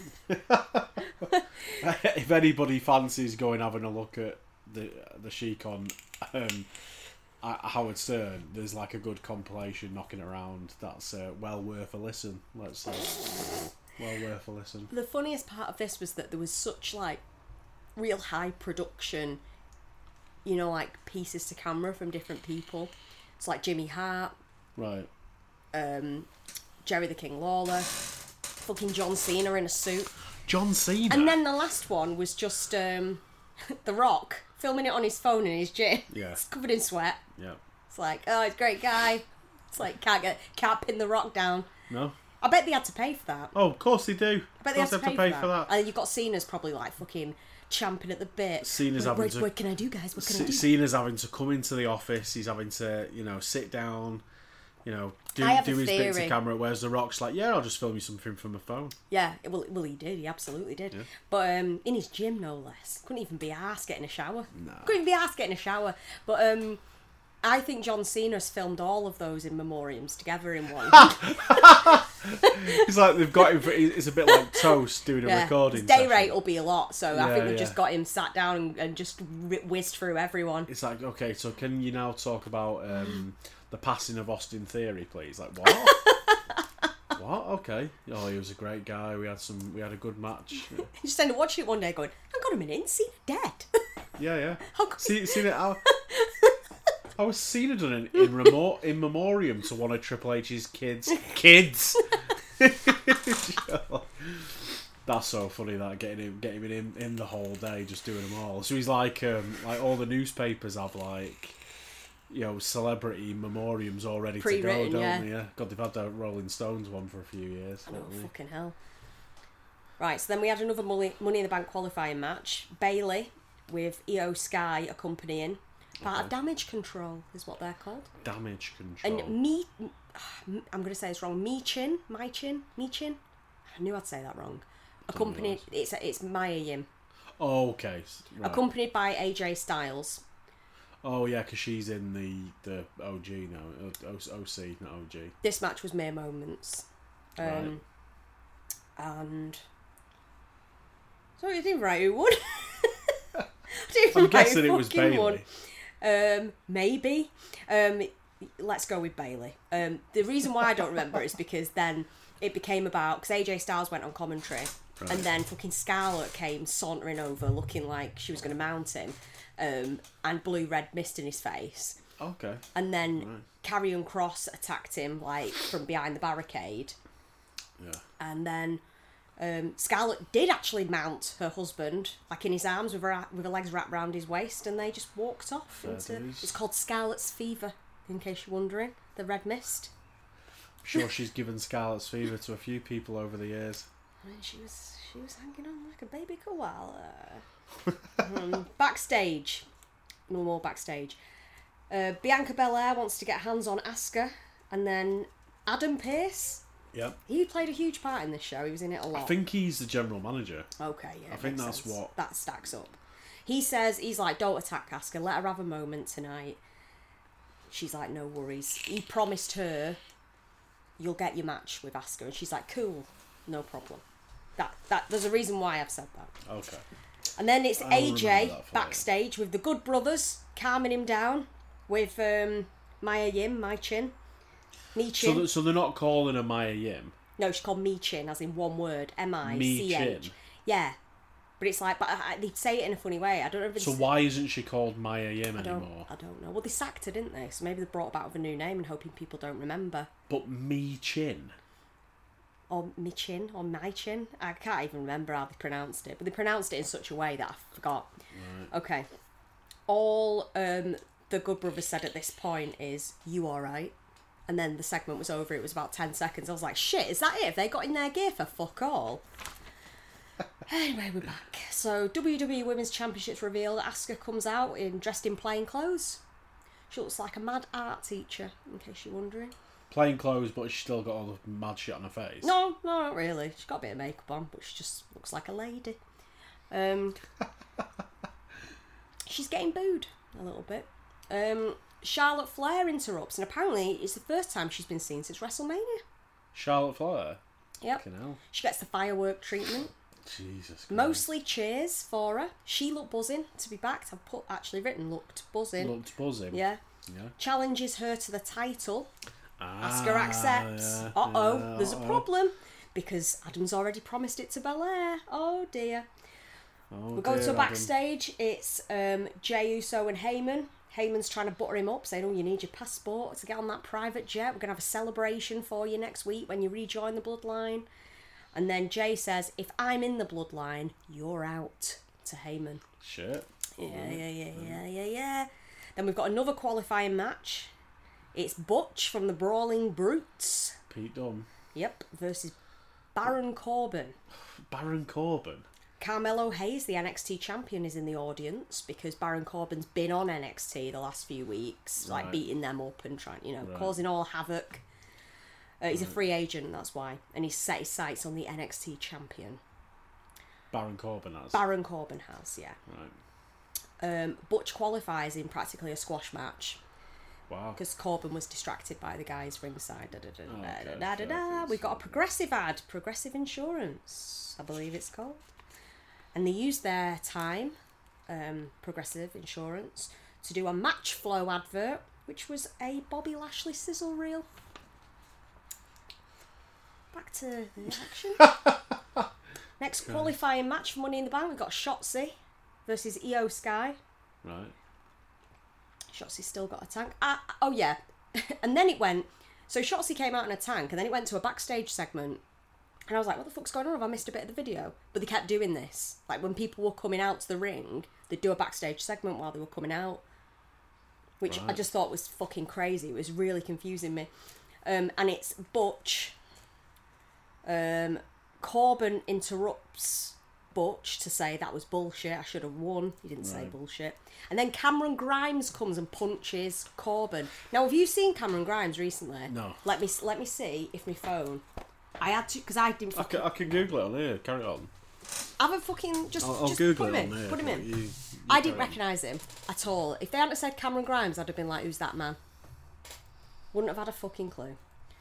If anybody fancies going having a look at the the Sheik on um, uh, Howard Stern, there's like a good compilation knocking around that's uh, well worth a listen. Let's say well worth a listen. the funniest part of this was that there was such like real high production, you know, like pieces to camera from different people. It's like Jimmy Hart, Right. um, Jerry the King Lawler, fucking John Cena in a suit. John Cena. And then the last one was just um, The Rock filming it on his phone in his gym. Yeah. It's covered in sweat. Yeah. It's like, oh, he's a great guy. It's like, can't get, can't pin The Rock down. No. I bet they had to pay for that. Oh, of course they do. I bet Of they had course to they pay, have to pay for, that. for that. And you've got Cena's probably like fucking champing at the bit. Cena's what, having what, to- what can I do, guys? What can I C- do? Cena's having to come into the office. He's having to, you know, sit down, you know, do, I have do a his bits theory. of camera. Whereas The Rock's like, yeah, I'll just film you something from my phone. Yeah, well, well, he did. He absolutely did. Yeah. But um, in his gym, no less. Couldn't even be arsed getting a shower. Nah. Couldn't even be arsed getting a shower. But um, I think John Cena's filmed all of those in memoriams together in one. It's like they've got him. For, it's a bit like Toast doing a Yeah. recording. His day session. rate will be a lot, so I Yeah, think they've yeah. just got him sat down and, and just whi- whizzed through everyone. It's like, okay, so can you now talk about um, the passing of Austin Theory, please? Like, what? What? Okay. Oh, he was a great guy. We had some. We had a good match. You just end up watching it one day going, hang on a minute, Cena dead? Yeah, yeah. How come See, seen it out. I was Cena done in in, remo- in memoriam to one of Triple H's kids. Kids. That's so funny that getting him, getting him in, in the whole day, just doing them all. So he's like, um, like all the newspapers have like, you know, celebrity memoriams all ready to go, Pre-written, don't yeah. they? Yeah. God, they've had that Rolling Stones one for a few years. Oh, haven't they? fucking hell. Right, so then we had another Money, Money in the Bank qualifying match. Bailey with E O Sky accompanying. Part of Okay. Damage Control is what they're called. Damage Control. And me, I'm going to say this wrong. Michin, Michin, Michin. I knew I'd say that wrong. Accompanied, it's it's Maya Yim. Oh, okay. Right. Accompanied by A J Styles. Oh yeah, because she's in the the O G now, O- O C, not O G. This match was mere moments. Um, Right. And so I didn't write who won. I didn't I'm write guessing who it was fucking Bailey. won. Um, maybe. Um, let's go with Bailey. Um, the reason why I don't remember is because then it became about because A J Styles went on commentary, Right. and then fucking Scarlett came sauntering over, looking like she was going to mount him, um, and blue red mist in his face. Okay. And then Right. Karrion Kross attacked him like from behind the barricade, Yeah. and then um, Scarlett did actually mount her husband like in his arms with her with her legs wrapped around his waist, and they just walked off. Fair Into, dues. it's called Scarlett's Fever, in case you're wondering. The red mist. Sure, she's given Scarlett's fever to a few people over the years. And she was she was hanging on like a baby koala. um, backstage, no more backstage. Uh, Bianca Belair wants to get hands on Asuka, and then Adam Pearce. Yep. He played a huge part in this show. He was in it a lot. I think he's the general manager. Okay, yeah. I think makes that's sense. what- that stacks up. He says he's like, don't attack Asuka. Let her have a moment tonight. She's like, no worries. He promised her, you'll get your match with Asuka, and she's like, cool, no problem. That that there's a reason why I've said that. Okay. And then it's I'll A remember J that for backstage with the Good Brothers calming him down with um, Maya Yim, My Chin, Me So, Chin. th- so they're not calling her Maya Yim. No, she's called Me Chin, as in one word, M I Me C H. Chin. Yeah, but it's like, but I, I, they say it in a funny way. I don't know if it's. So why isn't she called Maya Yim I don't. anymore? I don't know. Well, they sacked her, didn't they? So maybe they brought about with a new name and hoping people don't remember. But Me Chin. Or Me Chin, or My Chin. I can't even remember how they pronounced it, but they pronounced it in such a way that I forgot. Right. Okay. All um, the Good Brothers said at this point is, you alright? And then the segment was over. It was about ten seconds. I was like, shit, is that it? Have they got in their gear for fuck all? Anyway, we're back. So, W W E Women's Championships revealed. Asuka comes out in dressed in plain clothes. She looks like a mad art teacher, in case you're wondering. Plain clothes, but she's still got all the mad shit on her face. No, no, not really. She's got a bit of makeup on, but she just looks like a lady. Um, she's getting booed a little bit. Um, Charlotte Flair interrupts, and apparently it's the first time she's been seen since WrestleMania. Charlotte Flair? Yep. Fucking hell. She gets the firework treatment. Jesus Christ. Mostly cheers for her. She looked buzzing to be back. I've put actually written looked buzzing. Looked buzzing. Yeah. Yeah. Challenges her to the title. Ah, Asuka accepts. yeah, Uh oh, yeah, there's a uh-oh. problem because Adam's already promised it to Belair. Oh dear. Oh, We're going dear to a Adam. backstage. It's um, Jey Uso and Heyman. Heyman's trying to butter him up, saying, oh, you need your passport to get on that private jet. We're going to have a celebration for you next week when you rejoin the bloodline. And then Jay says, if I'm in the bloodline, you're out, to Heyman. Shit. Yeah, yeah, yeah, yeah, yeah, yeah. Then we've got another qualifying match. It's Butch from the Brawling Brutes. Pete Dunne. Yep, versus Baron Corbin. Baron Corbin. Carmelo Hayes, the N X T champion, is in the audience because Baron Corbin's been on N X T the last few weeks, like Right. beating them up and trying, you know, Right. causing all havoc. Uh, he's a free agent, that's why, and he's set his sights on the N X T champion. Baron Corbin has. Baron Corbin has, yeah. Right. Um, Butch qualifies in practically a squash match Wow. because Corbin was distracted by the guys ringside. Da, da, da, Oh, da, okay, da, da, da, fair da. dues, We've got a fair progressive ad, Progressive Insurance, I believe it's called. And they used their time, um, Progressive Insurance, to do a match flow advert, which was a Bobby Lashley sizzle reel. Back to the action. Next qualifying match for Money in the Bank, we've got Shotzi versus Io Sky. Right. Shotzi's still got a tank. Ah, oh, yeah. And then it went... So Shotzi came out in a tank, and then it went to a backstage segment. And I was like, what the fuck's going on? Have I missed a bit of the video? But they kept doing this. Like, when people were coming out to the ring, they'd do a backstage segment while they were coming out. Which I Right. just thought was fucking crazy. It was really confusing me. Um, and it's Butch. Um, Corbin interrupts Butch to say that was bullshit. I should have won. He didn't say Right. bullshit. And then Cameron Grimes comes and punches Corbin. Now, have you seen Cameron Grimes recently? No. Let me let me see if my phone. I had to because I didn't. I Fucking, can, I can Google it on here. Carry on. I haven't fucking just. I'll, I'll just Google put it him on in. here. Put him but in. You, you I didn't carry on. recognise him at all. If they hadn't said Cameron Grimes, I'd have been like, "Who's that man?" Wouldn't have had a fucking clue.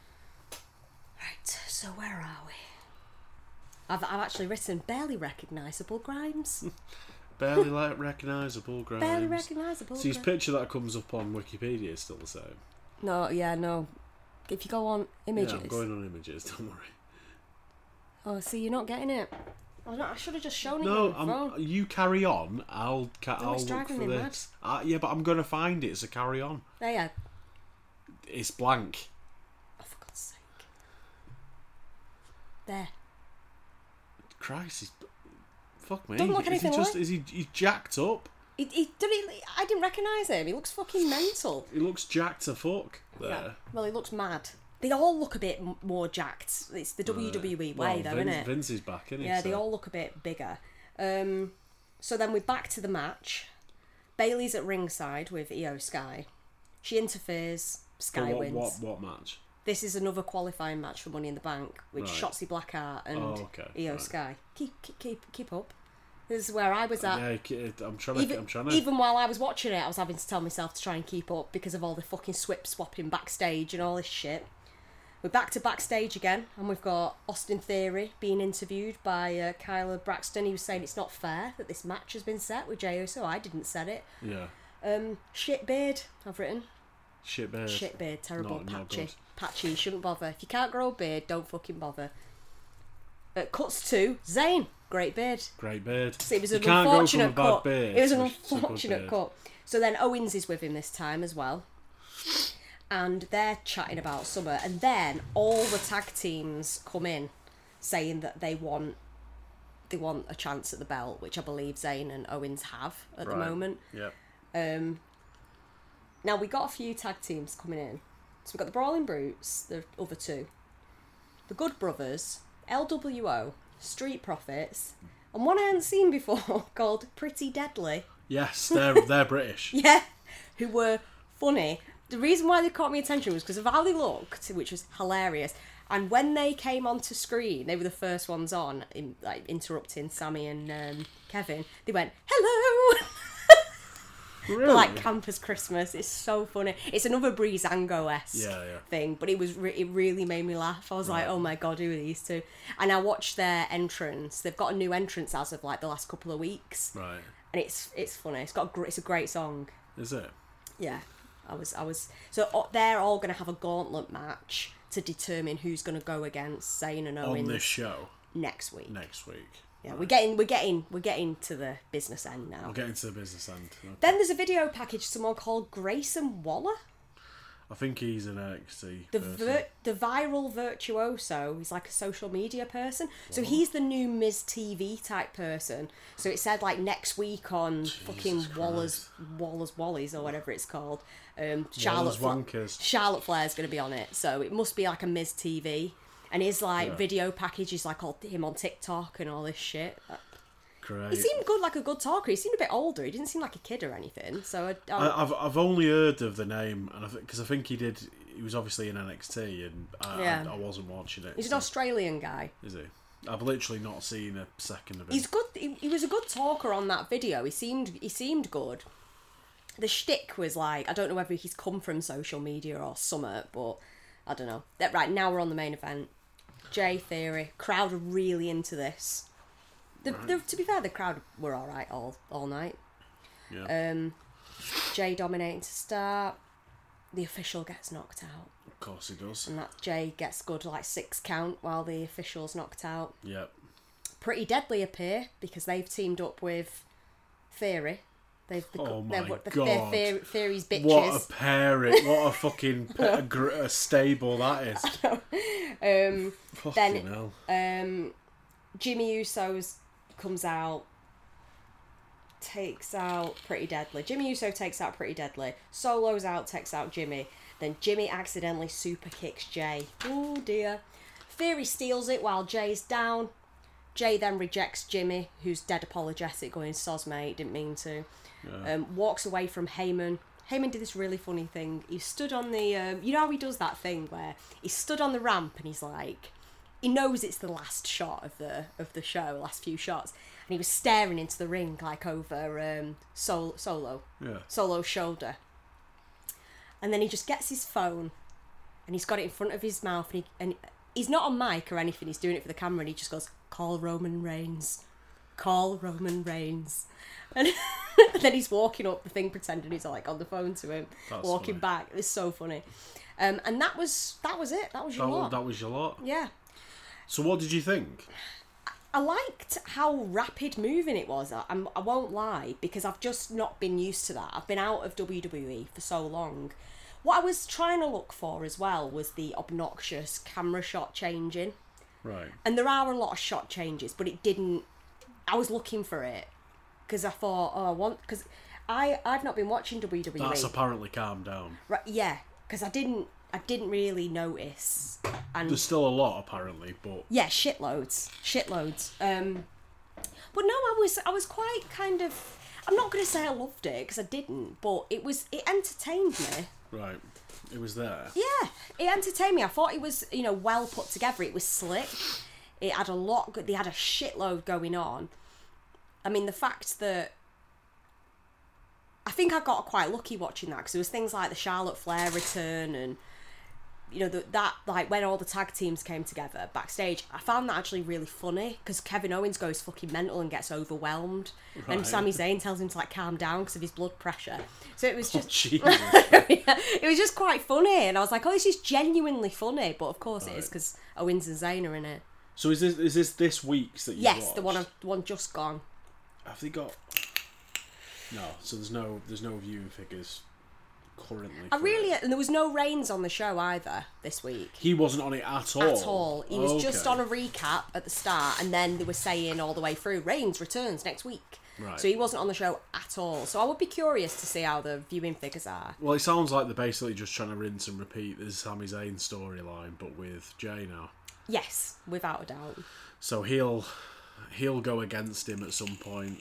Right, so where are we? I've I've actually written barely recognisable Grimes. Barely like recognisable Grimes. barely recognisable. So his Grimes. picture that comes up on Wikipedia is still the same. No, yeah, no. If you go on images. Yeah, I'm going on images. Don't worry. Oh, see, you're not getting it. I, I should have just shown it No, on the phone. I'm, you carry on. I'll ca- No, I'll it's look driving for me this. Uh, yeah, but I'm going to find it. So carry on. There, yeah. It's blank. Oh, for God's sake. There. Christ, he's... fuck me. Doesn't look is he anything just like- is he? He's jacked up. He, he, did he, I didn't recognise him. He looks fucking mental. He looks jacked to fuck there. Yeah. Well, he looks mad. They all look a bit m- more jacked. It's the W W E way, Well, though, Vince, isn't it? Vince is back, isn't he? Yeah, they So- all look a bit bigger. Um, so then we're back to the match. Bailey's at ringside with Io Sky. She interferes. Sky But what, wins. what what match? This is another qualifying match for Money in the Bank with Right. Shotzi Blackheart and Oh, okay, Io right. Sky. Keep, keep keep keep up. This is where I was at. Yeah, k- I'm trying to. Even, I'm trying to. even while I was watching it, I was having to tell myself to try and keep up because of all the fucking swip swapping backstage and all this shit. We're back to backstage again, and we've got Austin Theory being interviewed by uh, Kyla Braxton. He was saying it's not fair that this match has been set with Jey Uso. I didn't set it. Yeah. Um, shit beard, I've written. Shit beard. Shit beard, terrible, Not- not patchy. good. Patchy, shouldn't bother. If you can't grow a beard, don't fucking bother. Uh, cuts to Zayn. Great beard. Great beard. So it was You an can't go from a unfortunate bad cut. beard It was to an a- to a good unfortunate beard. cut. So then Owens is with him this time as well. And they're chatting about Summer. And then all the tag teams come in saying that they want they want a chance at the belt, which I believe Zayn and Owens have at the Right. moment. Yeah. Um, now we got a few tag teams coming in. So we've got the Brawling Brutes, the other two, the Good Brothers, L W O, Street Profits, and one I hadn't seen before called Pretty Deadly. Yes, they're they're British. Yeah, who were funny. The reason why they caught me attention was because of how they looked, which was hilarious. And when they came onto screen, they were the first ones on, in, like interrupting Sammy and um, Kevin. They went, "Hello." Really? Like Campus Christmas. It's so funny. It's another Breezango-esque Yeah, yeah. thing, but it was re- it really made me laugh. I was like, oh my god, who are these two? And I watched their entrance. They've got a new entrance as of like the last couple of weeks, Right. and it's it's funny. It's got a gr- it's a great song. Is it? Yeah, I was I was so uh, they're all gonna have a gauntlet match to determine who's gonna go against Zayn and Owens On this show next week. next week. Yeah, Right. we're getting we're getting we're getting to the business end now. We'll get into the business end. Okay. Then there's a video package of someone called Grayson Waller. I think he's an N X T The person. vir- the viral virtuoso. He's like a social media person. So he's the new Miz T V type person. So it said like next week on fucking Waller's Waller's Wallies or whatever it's called. Um, Charlotte Waller's Wankers. Charlotte Flair's going to be on it. So it must be like a Miz T V. and his like Yeah. video package is like all him on TikTok and all this shit. Great. He seemed good, like a good talker. He seemed a bit older. He didn't seem like a kid or anything. So I, I, I, I've I've only heard of the name, and I because I think he did. He was obviously in N X T, and I, Yeah. I, I wasn't watching it. he's an so- Australian guy. Is he? I've literally not seen a second of it. He's good. He, he was a good talker on that video. He seemed he seemed good. The shtick was like, I don't know whether he's come from social media or something, but I don't know. That right now we're on the main event. Jay Theory, crowd are really into this. The, Right. the, to be fair, the crowd were all right all all night. Yeah. Um, Jay dominating to start. The official gets knocked out, Of course he does. and that Jay gets good like six count while the official's knocked out. Yep. Pretty Deadly appear because they've teamed up with Theory. They've become Oh they're my what the God. Theory, Theory's bitches. What a pairing! What a fucking pe- a, gr- a stable that is. um, Fucking hell. um, Jimmy Uso's comes out, takes out Pretty Deadly. Jimmy Uso takes out Pretty Deadly. Solo's out, takes out Jimmy. Then Jimmy accidentally super kicks Jay. Oh dear. Theory steals it while Jay's down. Jay then rejects Jimmy, who's dead apologetic, going, "Soz, mate, didn't mean to." Yeah. Um, walks away from Heyman. Heyman did this really funny thing. He stood on the, um, you know how he does that thing where he stood on the ramp and he's like, he knows it's the last shot of the of the show, last few shots, and he was staring into the ring like over um, Sol- Solo, Yeah. Solo's shoulder, and then he just gets his phone, and he's got it in front of his mouth, and, he, and he's not on mic or anything. He's doing it for the camera, and he just goes, "Call Roman Reigns, call Roman Reigns," and then he's walking up the thing, pretending he's like on the phone to him, That's walking funny. back. It's so funny, um, and that was that was it. That was your That, lot. that was your lot. Yeah. So what did you think? I liked how rapid moving it was. I, I'm, I won't lie, because I've just not been used to that. I've been out of W W E for so long. What I was trying to look for as well was the obnoxious camera shot changing. Right. And there are a lot of shot changes, but it didn't... I was looking for it, because I thought, oh, I want... Because I, I've not been watching W W E. That's apparently calmed down. Right, yeah, because I didn't, I didn't really notice. And There's still a lot apparently, but yeah, shitloads, shitloads. Um, but no, I was, I was quite kind of. I'm not going to say I loved it because I didn't, but it was, it entertained me. right, it was there. Yeah, it entertained me. I thought it was, you know, well put together. It was slick. It had a lot. They had a shitload going on. I mean, the fact that. I think I got quite lucky watching that because there was things like the Charlotte Flair return and. You know, the, that, like, when all the tag teams came together backstage, I found that actually really funny, because Kevin Owens goes fucking mental and gets overwhelmed, and Right. Sami Zayn tells him to, like, calm down because of his blood pressure. So it was just... Jesus. yeah, it was just quite funny, and I was like, oh, this is genuinely funny, but of course it is, Right. because Owens and Zayn are in it. So is this is this this week's that you Yes, watched? the one, the one just gone. Have they got? No. So there's no there's no viewing figures currently. I for really... it. And there was no Reigns on the show either this week. He wasn't on it at all. At all. He was just Okay. on a recap at the start, and then they were saying all the way through, Reigns returns next week. Right. So he wasn't on the show at all. So I would be curious to see how the viewing figures are. Well, it sounds like they're basically just trying to rinse and repeat the Sami Zayn storyline, but with Jay now. Yes, without a doubt. So he'll he'll go against him at some point,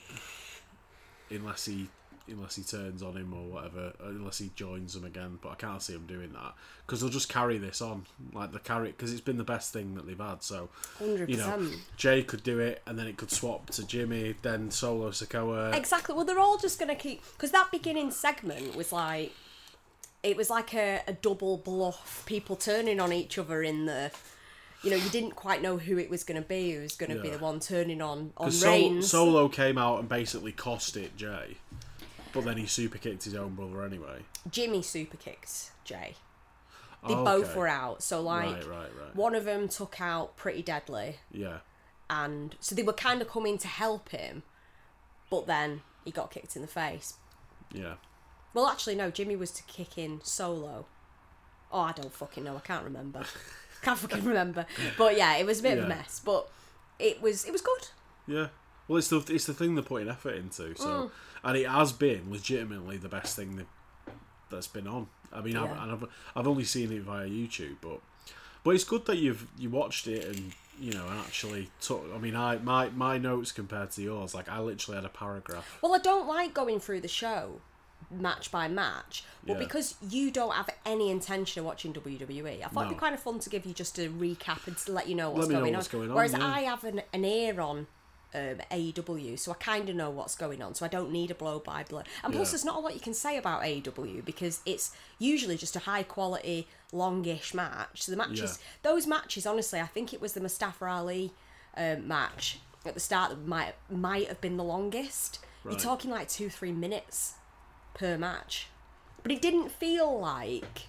unless he unless he turns on him or whatever, unless he joins them again. But I can't see him doing that because they'll just carry this on, like the carry, because it's been the best thing that they've had. So one hundred you know, percent. Jay could do it, and then it could swap to Jimmy, then Solo Sikoa. Exactly. Well, they're all just going to keep... Because that beginning segment was like... It was like a, a double bluff. People turning on each other in the... You know, you didn't quite know who it was going to be. Who was going to be Yeah. the one turning on, on Because Sol- Reigns. Solo came out and basically cost it Jay, but then he super kicked his own brother anyway. Jimmy super kicked Jay. They Oh, both okay. were out. So, like, Right, right, right. one of them took out Pretty Deadly. Yeah. And so they were kind of coming to help him. But then he got kicked in the face. Yeah. Well, actually, no. Jimmy was to kick in Solo. Oh, I don't fucking know. I can't remember. Can't fucking remember. But yeah, it was a bit of a Yeah. mess. But it was it was good. Yeah. Well, it's the it's the thing they're putting effort into. So, Mm. and it has been legitimately the best thing that that's been on. I mean, I've, Yeah. and I've I've only seen it via YouTube, but But it's good that you've you watched it and you know and actually took. I mean, I my my notes compared to yours, like I literally had a paragraph. Well, I don't like going through the show match by match, but Yeah. because you don't have any intention of watching W W E, I thought it'd No. be kind of fun to give you just a recap and to let you know what's, Let me know going, what's on. going on, Whereas yeah. I have an, an ear on um, A E W, so I kind of know what's going on, so I don't need a blow by blow. And plus, Yeah. there's not a lot you can say about A E W because it's usually just a high quality, longish match. So the matches, Yeah. those matches, honestly, I think it was the Mustafa Ali um, match at the start that might might have been the longest. Right. You're talking like two, three minutes per match, but it didn't feel like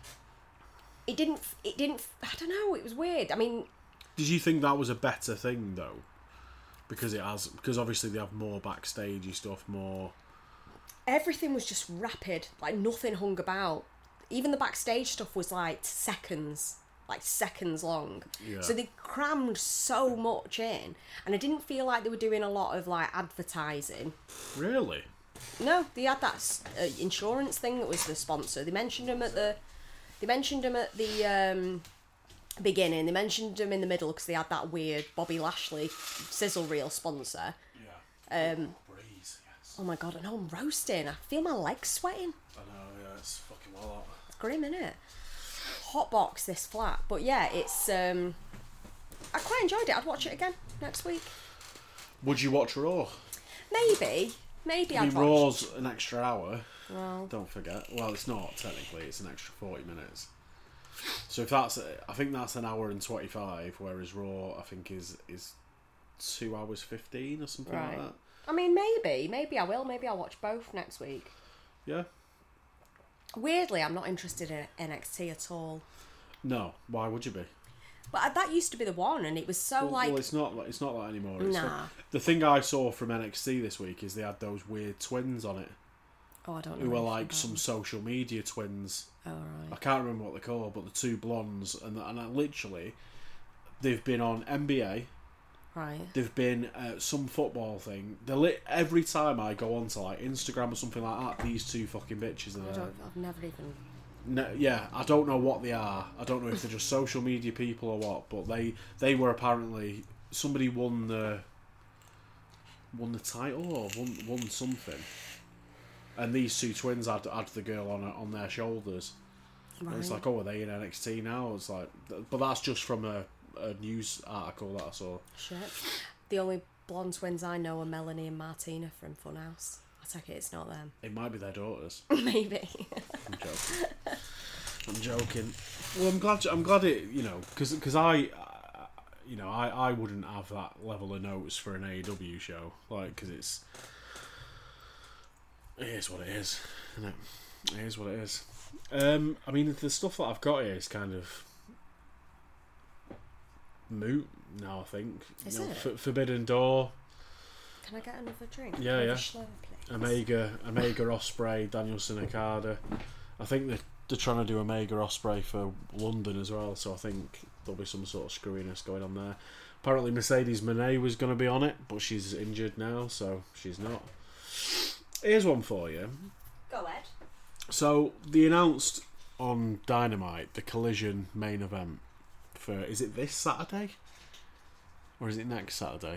it didn't. It didn't. I don't know. It was weird. I mean, Did you think that was a better thing though? Because it has, because obviously they have more backstagey stuff, more. everything was just rapid. Like nothing hung about. Even the backstage stuff was like seconds, like seconds long. Yeah. So they crammed so much in, and I didn't feel like they were doing a lot of like advertising. Really? No, they had that uh, insurance thing that was the sponsor. They mentioned them at the, they mentioned them at the um, beginning. They mentioned them in the middle because they had that weird Bobby Lashley sizzle reel sponsor. Yeah. Um, Breeze, yes. oh my god, I know I'm roasting. I feel my legs sweating. I know, yeah, it's fucking well hot. It's grim, innit? Hot box this flat, but yeah, it's. Um, I quite enjoyed it. I'd watch it again next week. Would you watch Raw? Maybe, maybe I I'd mean, watch. Raw's an extra hour. Well, Don't forget. Well, it's not technically. It's an extra forty minutes. So if that's, I think that's an hour and twenty-five, whereas Raw, I think is is two hours fifteen or something Right. like that. I mean, maybe, maybe I will. Maybe I'll watch both next week. Yeah. Weirdly, I'm not interested in N X T at all. No, why would you be? But that used to be the one, and it was so Well, like. well, it's not. It's not that anymore. It's Nah. like- the thing I saw from N X T this week is they had those weird twins on it, oh, I don't know. who were anything like about some them. social media twins. Oh I right. can't remember what they're called, but the two blondes, and and I literally, they've been on N B A. Right. They've been uh, some football thing. They lit every time I go onto like Instagram or something like that. These two fucking bitches are I there. don't. I've never even. No, yeah, I don't know what they are. I don't know if they're just social media people or what. But they they were apparently somebody won the won the title or won won something. And these two twins had had the girl on on their shoulders. Right. And it's like, oh, are they in N X T now? It's like, but that's just from a, a news article that I saw. Shit. The only blonde twins I know are Melanie and Martina from Funhouse. I take it it's not them. It might be their daughters. Maybe. I'm joking. I'm joking. Well, I'm glad. I'm glad it. You know, because I, uh, you know, I, I wouldn't have that level of notes for an A E W show, like because it's. It is what it is, isn't it? It is what it is. Um, I mean, the stuff that I've got here is kind of moot now. I think. Is you know, it? F- Forbidden Door, Can I get another drink? Yeah, Another yeah. Schlo, please? Omega, Omega Osprey, Danielson Okada. I think they're, they're trying to do Omega Osprey for London as well, so I think there'll be some sort of screwiness going on there. Apparently Mercedes Moné was going to be on it, but she's injured now, so she's not. Here's one for you. Go ahead. So they announced on Dynamite the Collision main event for, is it this Saturday? Or is it next Saturday?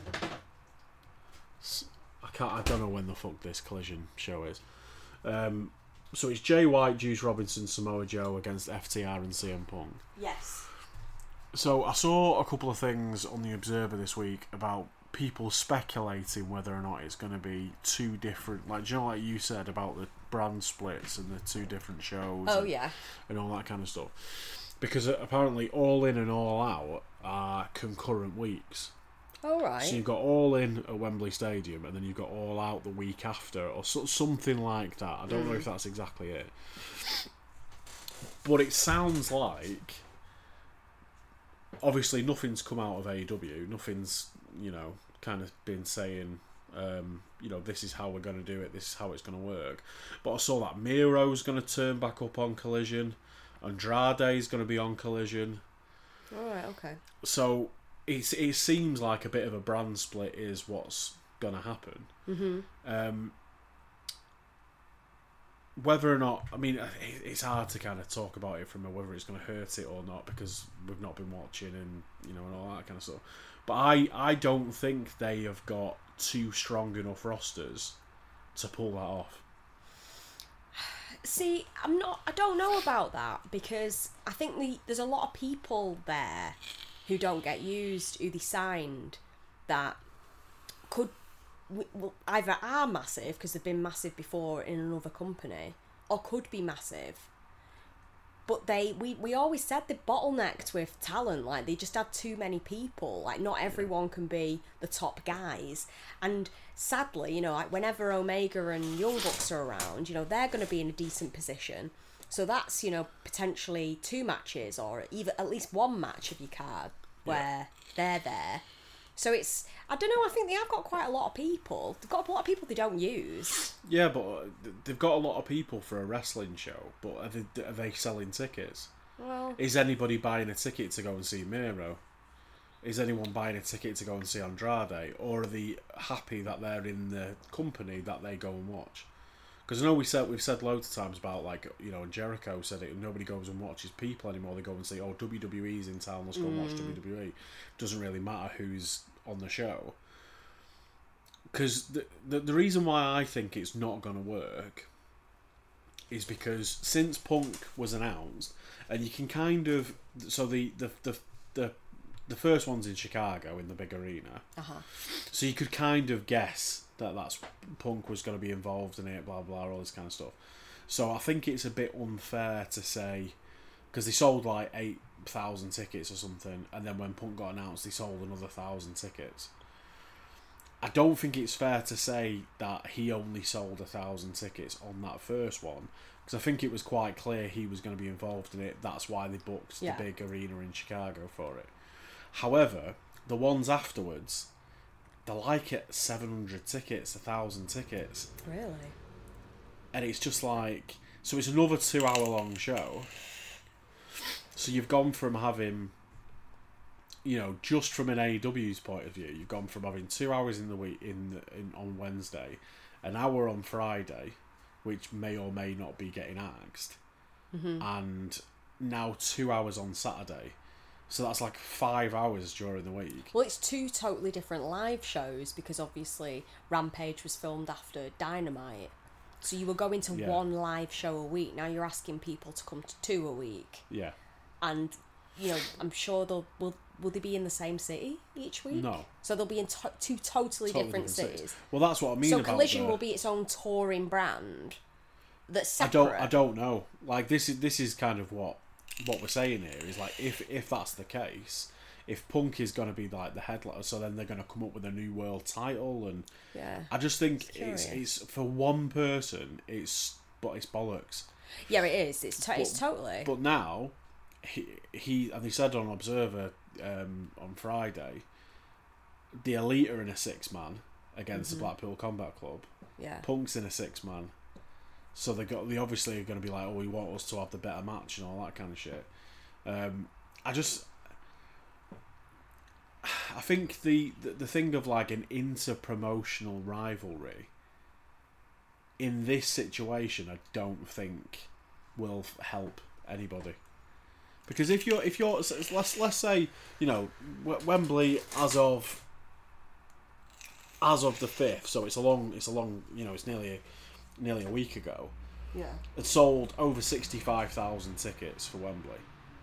S- I can't. I don't know when the fuck this Collision show is. Um, so it's Jay White, Juice Robinson, Samoa Joe against F T R and C M Punk. Yes. So I saw a couple of things on the Observer this week about people speculating whether or not it's going to be two different, like, do you know, like you said about the brand splits and the two different shows. Oh and, yeah. and all that kind of stuff. Because apparently All In and All Out are concurrent weeks. All right. So you've got All In at Wembley Stadium, and then you've got All Out the week after, or so, something like that. I don't Mm. know if that's exactly it. But it sounds like, obviously nothing's come out of A E W. Nothing's, you know, kind of been saying, um, you know, this is how we're going to do it, this is how it's going to work. But I saw that Miro's going to turn back up on Collision. Andrade's going to be on Collision. All right. Okay. So it's, it seems like a bit of a brand split is what's going to happen. Mhm. Um, whether or not, I mean, it's hard to kind of talk about it from a, whether it's going to hurt it or not, because we've not been watching and, you know, and all that kind of stuff. But I, I don't think they have got two strong enough rosters to pull that off. See, I'm not. I don't know about that, because I think the, there's a lot of people there who don't get used, who they signed, that could well, either are massive because they've been massive before in another company, or could be massive. But they, we, we always said they bottlenecked with talent. Like, they just had too many people. Like, not everyone can be the top guys. And sadly, you know, like whenever Omega and Young Bucks are around, you know, they're going to be in a decent position. So that's, you know, potentially two matches, or even at least one match of your card where yeah. they're there. So it's, I don't know, I think they have got quite a lot of people. They've got a lot of people they don't use. Yeah, but they've got a lot of people for a wrestling show, but are they, are they selling tickets? Well, is anybody buying a ticket to go and see Miro? Is anyone buying a ticket to go and see Andrade? Or are they happy that they're in the company that they go and watch? Because I know we said, we've said loads of times about, like, you know, Jericho said it, nobody goes and watches people anymore. They go and say, oh, W W E's in town, let's go and watch Mm. W W E. Doesn't really matter who's on the show. Because the, the, the reason why I think it's not going to work is because since Punk was announced, and you can kind of... So the, the, the, the, the first one's in Chicago, in the big arena. Uh-huh. So you could kind of guess that that's Punk was going to be involved in it, blah blah, all this kind of stuff. So I think it's a bit unfair to say, because they sold like eight thousand tickets or something, and then when Punk got announced, they sold another thousand tickets. I don't think it's fair to say that he only sold a thousand tickets on that first one, because I think it was quite clear he was going to be involved in it. That's why they booked Yeah. the big arena in Chicago for it. However, the ones afterwards, they're like at seven hundred tickets, one thousand tickets. Really? And it's just like... So it's another two-hour-long show. So you've gone from having... You know, just from an A E W's point of view, you've gone from having two hours in the week in, in on Wednesday, an hour on Friday, which may or may not be getting axed, Mm-hmm. and now two hours on Saturday. So that's like five hours during the week. Well, it's two totally different live shows, because obviously Rampage was filmed after Dynamite. So you were going to Yeah. one live show a week. Now you're asking people to come to two a week. Yeah. And, you know, I'm sure they'll... Will, will they be in the same city each week? No. So they'll be in to- two totally, Totally different, different cities. Well, that's what I mean So about Collision the... will be its own touring brand that's I separate. don't. I don't know. Like this is this is kind of what what we're saying here is like if if that's the case, if Punk is going to be like the headliner, so then they're going to come up with a new world title, and Yeah. I just think It's it's curious. it's for one person. It's but it's bollocks. Yeah, it is. It's, to- it's But- totally. But now, he he and they said on Observer um, on Friday, the Elite are in a six man against Mm-hmm. the Blackpool Combat Club. yeah. Punk's in a six man, so they got they obviously are going to be like, oh, we want us to have the better match and all that kind of shit. Um, I just, I think the, the the thing of like an inter-promotional rivalry in this situation, I don't think will f- help anybody. Because if you're if you're so let's let's say you know W- Wembley as of as of the fifth, so it's a long it's a long you know it's nearly a, nearly a week ago. Yeah. Had sold over sixty five thousand tickets for Wembley.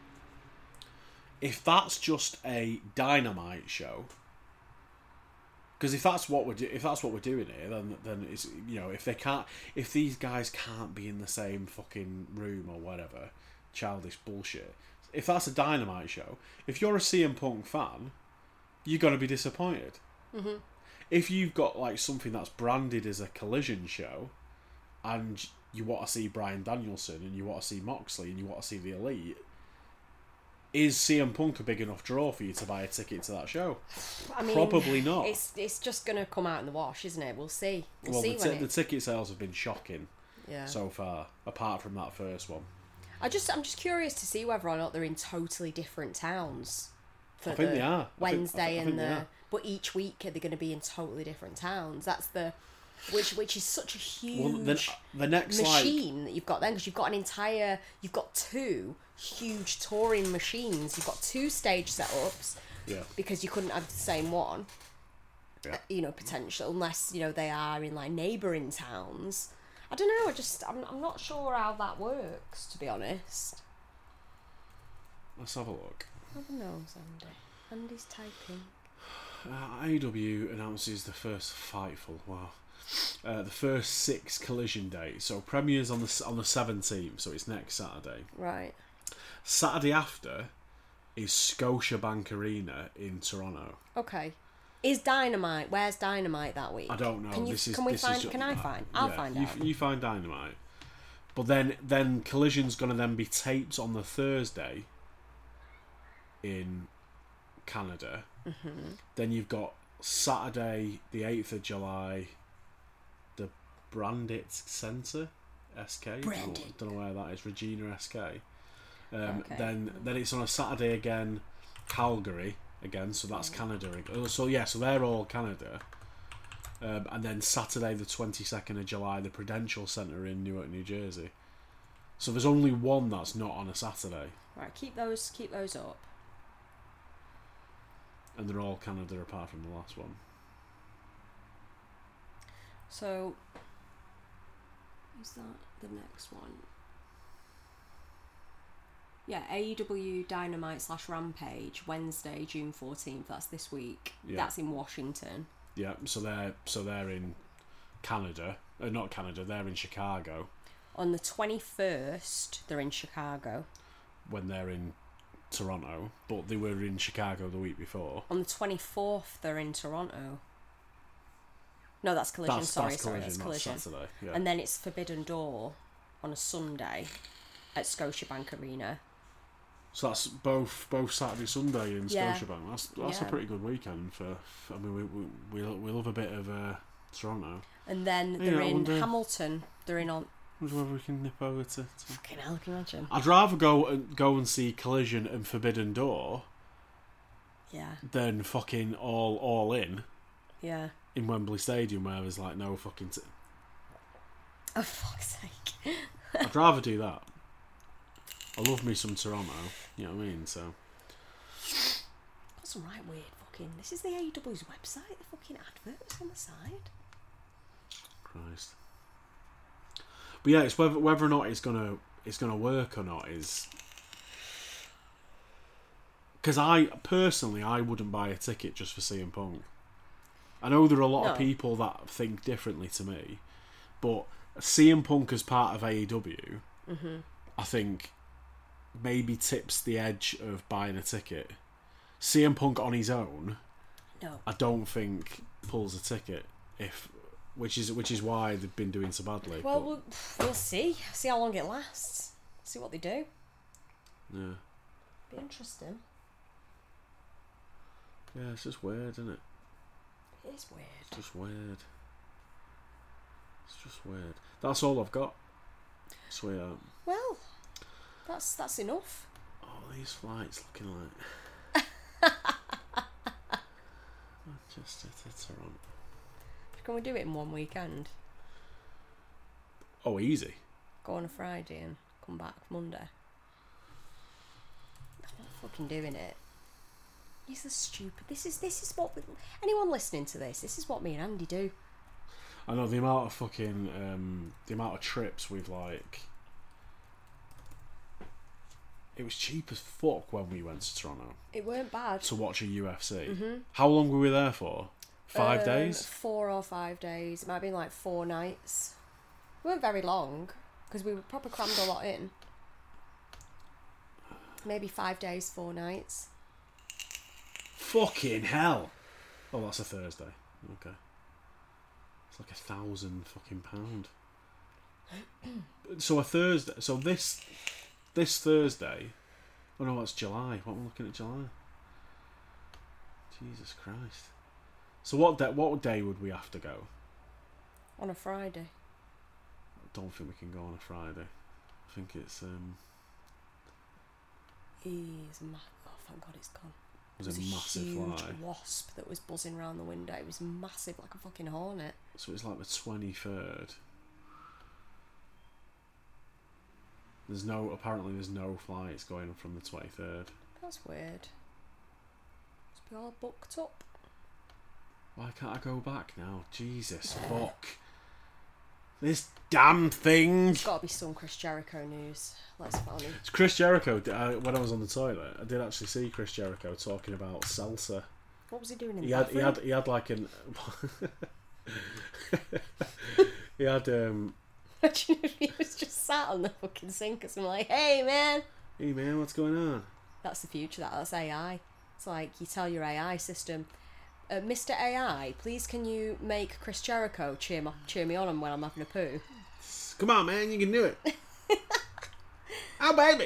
If that's just a Dynamite show, because if that's what we're do- if that's what we're doing here, then then it's you know if they can't if these guys can't be in the same fucking room or whatever, childish bullshit. If that's a Dynamite show, if you're a C M Punk fan, you're gonna be disappointed. Mm-hmm. If you've got like something that's branded as a Collision show, and you want to see Bryan Danielson and you want to see Moxley and you want to see the Elite, is C M Punk a big enough draw for you to buy a ticket to that show? I mean, Probably not. It's it's just going to come out in the wash, isn't it? We'll see. We'll, Well, see the, when t- the it... ticket sales have been shocking Yeah. so far, apart from that first one. I just I'm just curious to see whether or not they're in totally different towns. For I think the they are. I think- I Wednesday think- I and think they the are. but each week are they going to be in totally different towns? That's the which which is such a huge Well, the, the next machine like, that you've got then, because you've got an entire, you've got two huge touring machines. You've got two stage setups. yeah, Because you couldn't have the same one. yeah. You know, potential, unless you know they are in like neighbouring towns. I don't know. I just I'm I'm not sure how that works, to be honest. Let's have a look. Have a nose, Andy. Andy's typing. Uh, A E W announces the first Fightful. Wow. Uh, the first six collision dates. So premieres on the on the seventeenth. So it's next Saturday. Right. Saturday after is Scotiabank Arena in Toronto. Okay. Is Dynamite? Where's Dynamite that week? I don't know. Can you? This is, can we this find? Is, can I find? I'll yeah, find you, out. You find Dynamite. But then then Collision's going to then be taped on the Thursday in Canada. Mm-hmm. Then you've got Saturday the eighth of July, the Brandit Centre, S K. Brandit. Don't know where that is. Regina S K. Um, Okay. Then then it's on a Saturday again, Calgary again. So that's Canada. Oh, So yeah, so they're all Canada. Um, and then Saturday the twenty-second of July, the Prudential Centre in Newark, New Jersey. So there's only one that's not on a Saturday. Right. Keep those. Keep those up. And they're all Canada apart from the last one. So. Is that the next one? Yeah, A E W Dynamite slash Rampage, Wednesday, June fourteenth. That's this week. Yeah. That's in Washington. Yeah, so they're so they're in Canada. Uh, not Canada, they're in Chicago. On the twenty-first, they're in Chicago. When they're in Toronto. But they were in Chicago the week before. On the twenty-fourth, they're in Toronto. No, that's Collision. That's, sorry, that's sorry, Collision, that's Collision. that's Saturday. Yeah. And then it's Forbidden Door on a Sunday at Scotiabank Arena. So that's both both Saturday, Sunday in Yeah. Scotiabank. That's that's Yeah. a pretty good weekend for. for I mean, we we we, we love a bit of uh, Toronto. And then Yeah, they're I in wonder- Hamilton. They're in on. I wonder whether we can nip over to. to... Fucking hell, can you imagine? I'd rather go and go and see Collision and Forbidden Door Yeah, than fucking all all in yeah. in Wembley Stadium where there's like no fucking. T- Oh, fuck's sake. I'd rather do that. I love me some Toronto. You know what I mean? So. Got some right weird fucking. This is the A E W's website. The fucking adverts on the side. Christ. But yeah, it's whether whether or not it's gonna it's gonna work or not is because I personally I wouldn't buy a ticket just for C M Punk. I know there are a lot No. of people that think differently to me, but C M Punk as part of A E W, Mm-hmm. I think maybe tips the edge of buying a ticket. C M Punk on his own, No. I don't think pulls a ticket if. Which is which is why they've been doing so badly. Well, but, we'll, we'll see. See how long it lasts. See what they do. yeah, Be interesting. yeah, it's just weird, isn't it? It is weird. It's just weird. It's just weird. That's all I've got. Sweetheart. Well, that's that's enough. Oh, these flights looking like Manchester to Toronto. Can we do it in one weekend? Oh, easy. Go on a Friday and come back Monday. I'm not fucking doing it. These are stupid. This is this is what we, anyone listening to this. This is what me and Andy do. I know the amount of fucking um, the amount of trips we've like. It was cheap as fuck when we went to Toronto It weren't bad. to watch a U F C. Mm-hmm. How long were we there for? Five Um, days. Four or five days. It might have been like four nights. We weren't very long because we were proper crammed a lot in. Maybe five days, four nights. Fucking hell! Oh, that's a Thursday. Okay. It's like a thousand fucking pound. So a Thursday. So this this Thursday. Oh no, that's July. What am I looking at July? Jesus Christ. So what day, what day would we have to go? On a Friday. I don't think we can go on a Friday. I think it's um. He's ma- oh, thank God it's gone. was, it was a a massive huge fly. wasp that was buzzing around the window. It was massive, like a fucking hornet. So it's like the twenty-third. There's no, apparently there's no flights going from the twenty-third. That's weird. Must be all booked up. Why can't I go back now? Jesus, fuck. This damn thing! There's got to be some Chris Jericho news. Let's find him. It's Chris Jericho, I, when I was on the toilet, I did actually see Chris Jericho talking about salsa. What was he doing in He the had, he bathroom? had, he had like an... he had, um... Imagine if he was just sat on the fucking sink or something like, hey man! Hey man, what's going on? That's the future, that. That's A I. It's like you tell your A I system, uh, Mister A I, please can you make Chris Jericho cheer, my, cheer me on when I'm having a poo? Come on, man, you can do it. Oh, baby.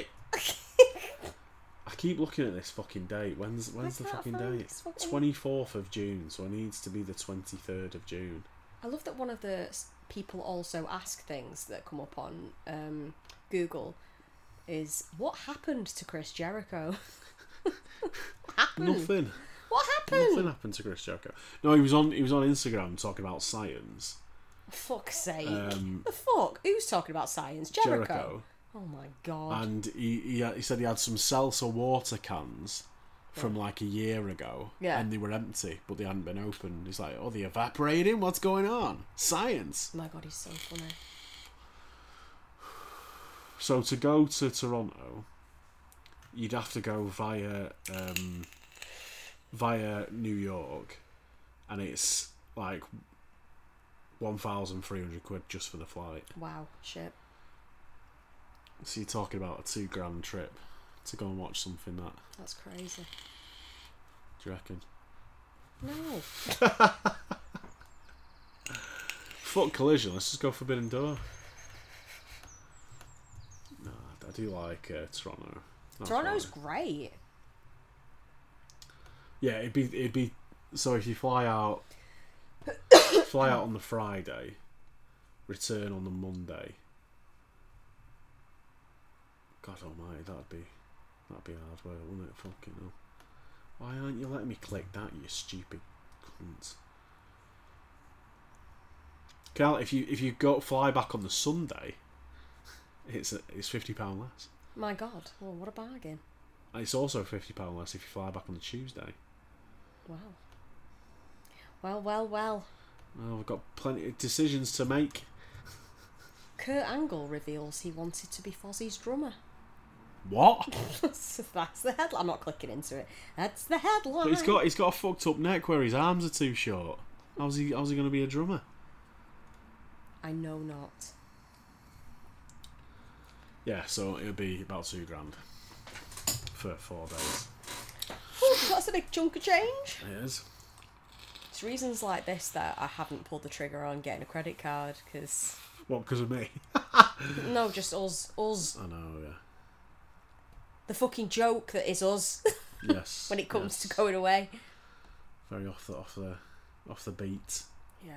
I keep looking at this fucking date. When's when's I the can't fucking find date? this fucking- twenty-fourth of June, so it needs to be the twenty-third of June. I love that one of the s- people also ask things that come up on um, Google is, what happened to Chris Jericho? What happened? Nothing. What happened? Nothing happened to Chris Jericho. No, he was on he was on Instagram talking about science. Fuck's sake. Um, the fuck? Who's talking about science? Jericho. Jericho. Oh my god. And he, he he said he had some salsa water cans from like a year ago, Yeah. and they were empty, but they hadn't been opened. He's like, "Oh, they're evaporating. What's going on? Science." Oh my god, he's so funny. So to go to Toronto, you'd have to go via um, via New York, and it's like one thousand three hundred quid just for the flight. Wow, shit. So you're talking about a two grand trip to go and watch something that. That's crazy. Do you reckon? No. Fuck Collision. Let's just go Forbidden Door. No, I do like uh, Toronto. That's Toronto's fine. great. Yeah, it'd be it'd be. So if you fly out, fly out on the Friday, return on the Monday. God Almighty, that'd be that'd be hard work, wouldn't it? Fucking hell. Why aren't you letting me click that, you stupid cunt? Cal, if you if you go fly back on the Sunday, it's a, it's fifty pound less. My god. Well, what a bargain. And it's also fifty pound less if you fly back on the Tuesday. Wow. Well, well, well. Well, we've got plenty of decisions to make. Kurt Angle reveals he wanted to be Fozzie's drummer. What? That's the headline. I'm not clicking into it. That's the headline. But he's got he's got a fucked up neck where his arms are too short. How's he how's he going to be a drummer? I know not. Yeah, so it'll be about two grand for four days. Ooh, that's a big chunk of change. It is. It's reasons like this that I haven't pulled the trigger on getting a credit card, because... What, because of me? No, just us. Us. I know, yeah. The fucking joke that is us Yes. when it comes yes. to going away. Very off the off the off the beat. Yeah.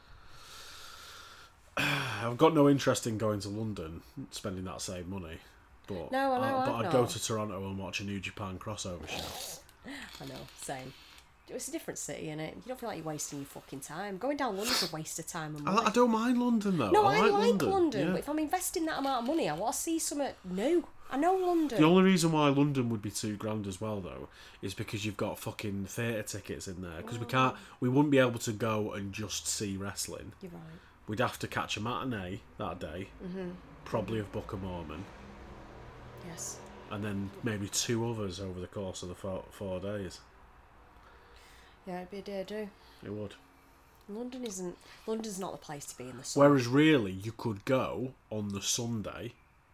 I've got no interest in going to London, spending that same money. But No, I know, but I've I'd go not. to Toronto and watch a New Japan crossover show. I know, same. It's a different city, innit? You don't feel like you're wasting your fucking time. Going down London's a waste of time and money. I, I don't mind London though. no, I, I, like, like London. London, yeah. but if I'm investing that amount of money, I want to see something new. I know London. The only reason why London would be two grand as well, though, is because you've got fucking theatre tickets in there. Because we can't, we wouldn't be able to go and just see wrestling. You're right. We'd have to catch a matinee that day, mm-hmm. probably of Book of Mormon, Yes. and then maybe two others over the course of the four, four days. Yeah, it'd be a day do. It would. London isn't. London's not the place to be in the summer. Whereas really, you could go on the Sunday,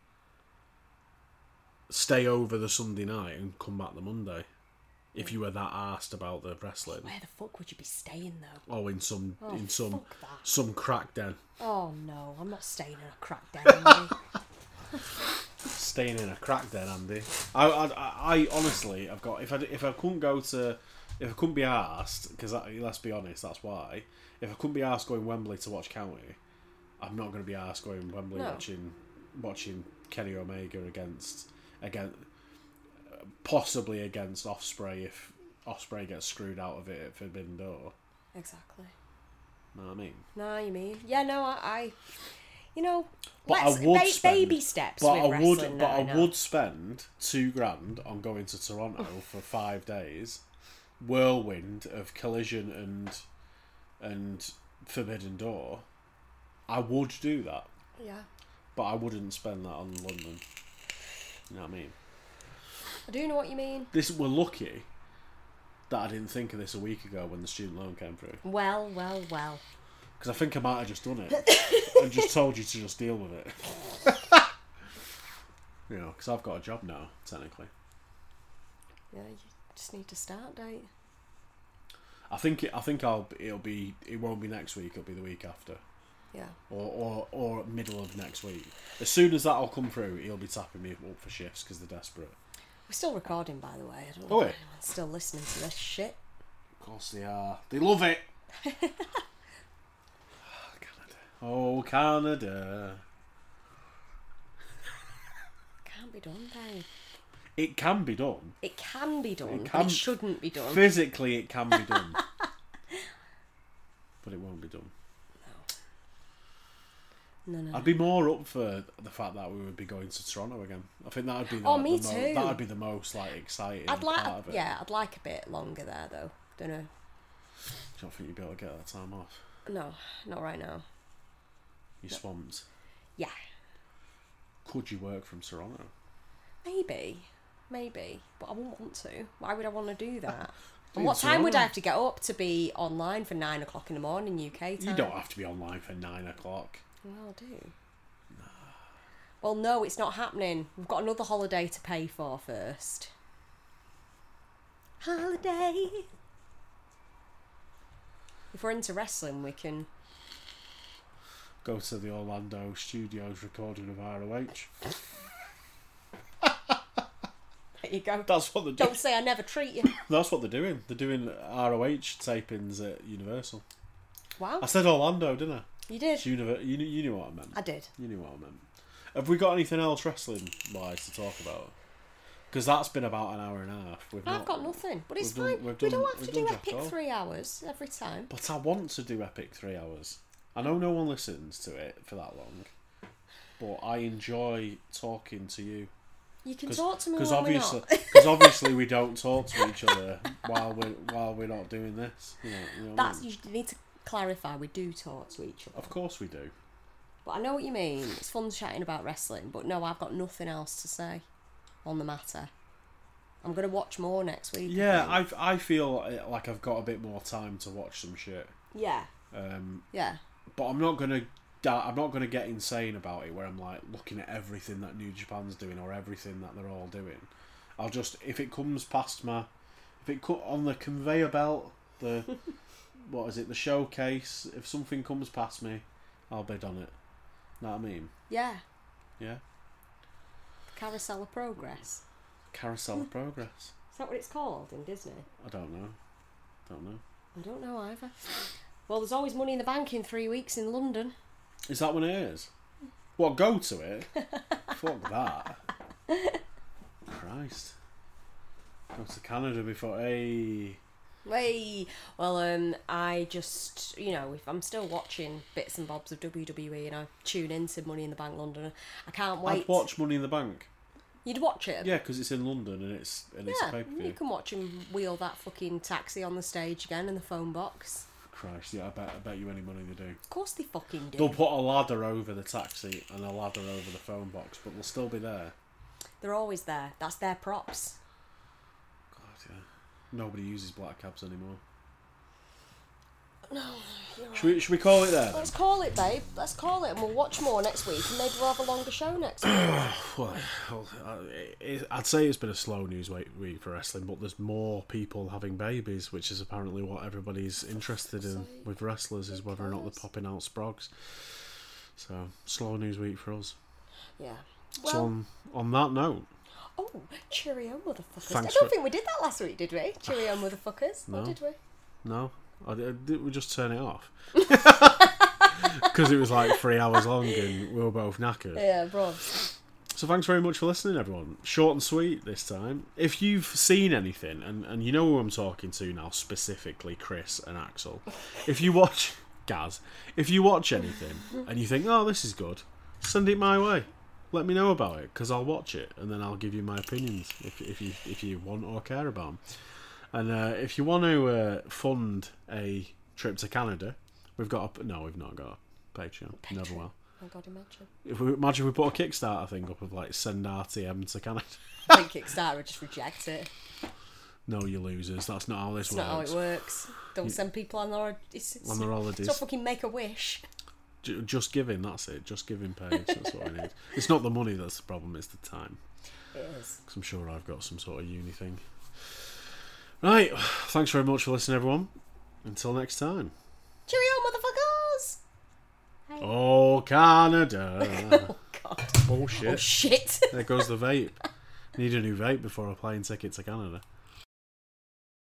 stay over the Sunday night, and come back the Monday. If you were that arsed about the wrestling, Where the fuck would you be staying though? or in some Oh, in some fuck that. some crack den. Oh no, I'm not staying in a crack den. Andy. Staying in a crack den, Andy. I, I, I honestly, I've got if I if I couldn't go to if I couldn't be asked because let's be honest, that's why. If I couldn't be asked going Wembley to watch County, I'm not going to be asked going Wembley No. watching watching Kenny Omega against against possibly against Ospreay if Ospreay gets screwed out of it at Forbidden Door. Exactly. Know what I mean? No, you mean? Yeah, no, I, I you know, But let's, I would ba- spend, baby steps But with I wrestling. would, now, but I know. would spend two grand on going to Toronto for five days, whirlwind of Collision and and Forbidden Door. I would do that, Yeah. but I wouldn't spend that on London. You know what I mean? I do know what you mean. This we're lucky that I didn't think of this a week ago when the student loan came through. Well, well, well. Because I think I might have just done it and just told you to just deal with it. You know, because I've got a job now, technically. Yeah, you just need to start date. I think it. I think I'll. It'll be. It won't be next week. It'll be the week after, Yeah. or or or middle of next week. As soon as that'll come through, he'll be tapping me up for shifts because they're desperate. We're still recording, by the way. I don't Oh, know wait. if anyone's still listening to this shit. Of course they are. They love it. Canada. Oh, Canada. Can't be done, babe. It can be done. It can be done, It but can- it shouldn't be done. Physically, it can be done. But it won't be done. No, no. I'd be more up for the fact that we would be going to Toronto again. I think that would be the, Oh, me the mo- too. that would be the most like exciting I'd like, part of it. yeah, I'd like a bit longer there though. Don't know. Do you not think you'd be able to get that time off? No, not right now. You're swamped. Yeah, Could you work from Toronto? maybe, maybe, but I wouldn't want to. Why would I want to do that? Do And what time would I Toronto. have to get up to be online for nine o'clock in the morning U K time? You don't have to be online for nine o'clock. Well, I do. Well, no, it's not happening. We've got another holiday to pay for first. Holiday. If we're into wrestling, we can. Go to the Orlando studios recording of R O H. There you go. That's what they're doing. Don't say I never treat you. That's what they're doing. They're doing R O H tapings at Universal. Wow, I said Orlando, didn't I? you did. It's Univer- you, knew, you knew what I meant. I did. You knew what I meant. Have we got anything else wrestling wise to talk about? Because that's been about an hour and a half. We've I've not, got nothing, but it's we've done- fine. we've we done- don't have to we've do done jack epic all. three hours every time. But I want to do epic three hours. I know no one listens to it for that long, but I enjoy talking to you. You can Cause, talk to me Because when obviously, we're not. because obviously we don't talk to each other while we're while we're not doing this. You know, you know what I That's mean? you need to clarify. We do talk to each other. Of course we do. But I know what you mean. It's fun chatting about wrestling, but no, I've got nothing else to say on the matter. I'm gonna watch more next week. I Yeah, think. I I feel like I've got a bit more time to watch some shit. yeah, Um, yeah. but I'm not gonna da- I'm not gonna get insane about it where I'm like looking at everything that New Japan's doing or everything that they're all doing. I'll just if it comes past my if it cut on the conveyor belt the what is it the showcase if something comes past me I'll bid on it. Know what I mean? Yeah. Yeah. Carousel of Progress. Carousel of Progress. Is that what it's called in Disney? I don't know. Don't know. I don't know either. Well, there's always Money in the Bank in three weeks in London. Is that when it is? What, go to it? Fuck that. Christ. Go to Canada before. Hey. Hey, well, um, I just, you know, if I'm still watching bits and bobs of W W E and I tune into Money in the Bank London, I can't wait. I'd watch Money in the Bank. You'd watch it? Yeah, because it's in London and it's and it's a Yeah, pay per you view. can watch him wheel that fucking taxi on the stage again in the phone box. Christ, yeah, I bet I bet you any money they do. Of course they fucking do. They'll put a ladder over the taxi and a ladder over the phone box, but they'll still be there. They're always there. That's their props. God, yeah. Nobody uses black cabs anymore. No. Should we, should we call it there? then? Let's call it, babe. Let's call it, and we'll watch more next week, and maybe we'll have a longer show next week. Well, well, I- it- I'd say it's been a slow news week week for wrestling, but there's more people having babies, which is apparently what everybody's interested in with wrestlers, is whether or not they're popping out sprogs. So, slow news week for us. Yeah. so Well, on, on that note, oh, cheerio, motherfuckers. Thanks I don't for- think we did that last week, did we? Cheerio, motherfuckers. No. Or did we? no, I, I, did we just turn it off? Because it was like three hours long and we were both knackered. Yeah, bro. So So thanks very much for listening, everyone. Short and sweet this time. If you've seen anything, and, and you know who I'm talking to now, specifically Chris and Axel, if you watch... Gaz, if you watch anything and you think, oh, this is good, send it my way. Let me know about it, because I'll watch it, and then I'll give you my opinions if, if you if you want or care about them. And uh, if you want to uh, fund a trip to Canada, we've got a... No, we've not got a Patreon. Patreon. Never will. Oh God, imagine. If we imagine we put a Kickstarter thing up of like send R T M to Canada. I think Kickstarter would just reject it. No, you losers. That's not how this It's works. not how it works. Don't send people on their it's, it's, On their holidays. It's not fucking Make a Wish. J- just giving, that's it. Just giving page. That's what I need. It's not the money that's the problem, it's the time. It is. Because I'm sure I've got some sort of uni thing. Right. Thanks very much for listening, everyone. Until next time. Cheerio, motherfuckers! Hey. Oh, Canada. Oh God. Bullshit. Oh shit. There goes the vape. Need a new vape before a plane ticket to Canada.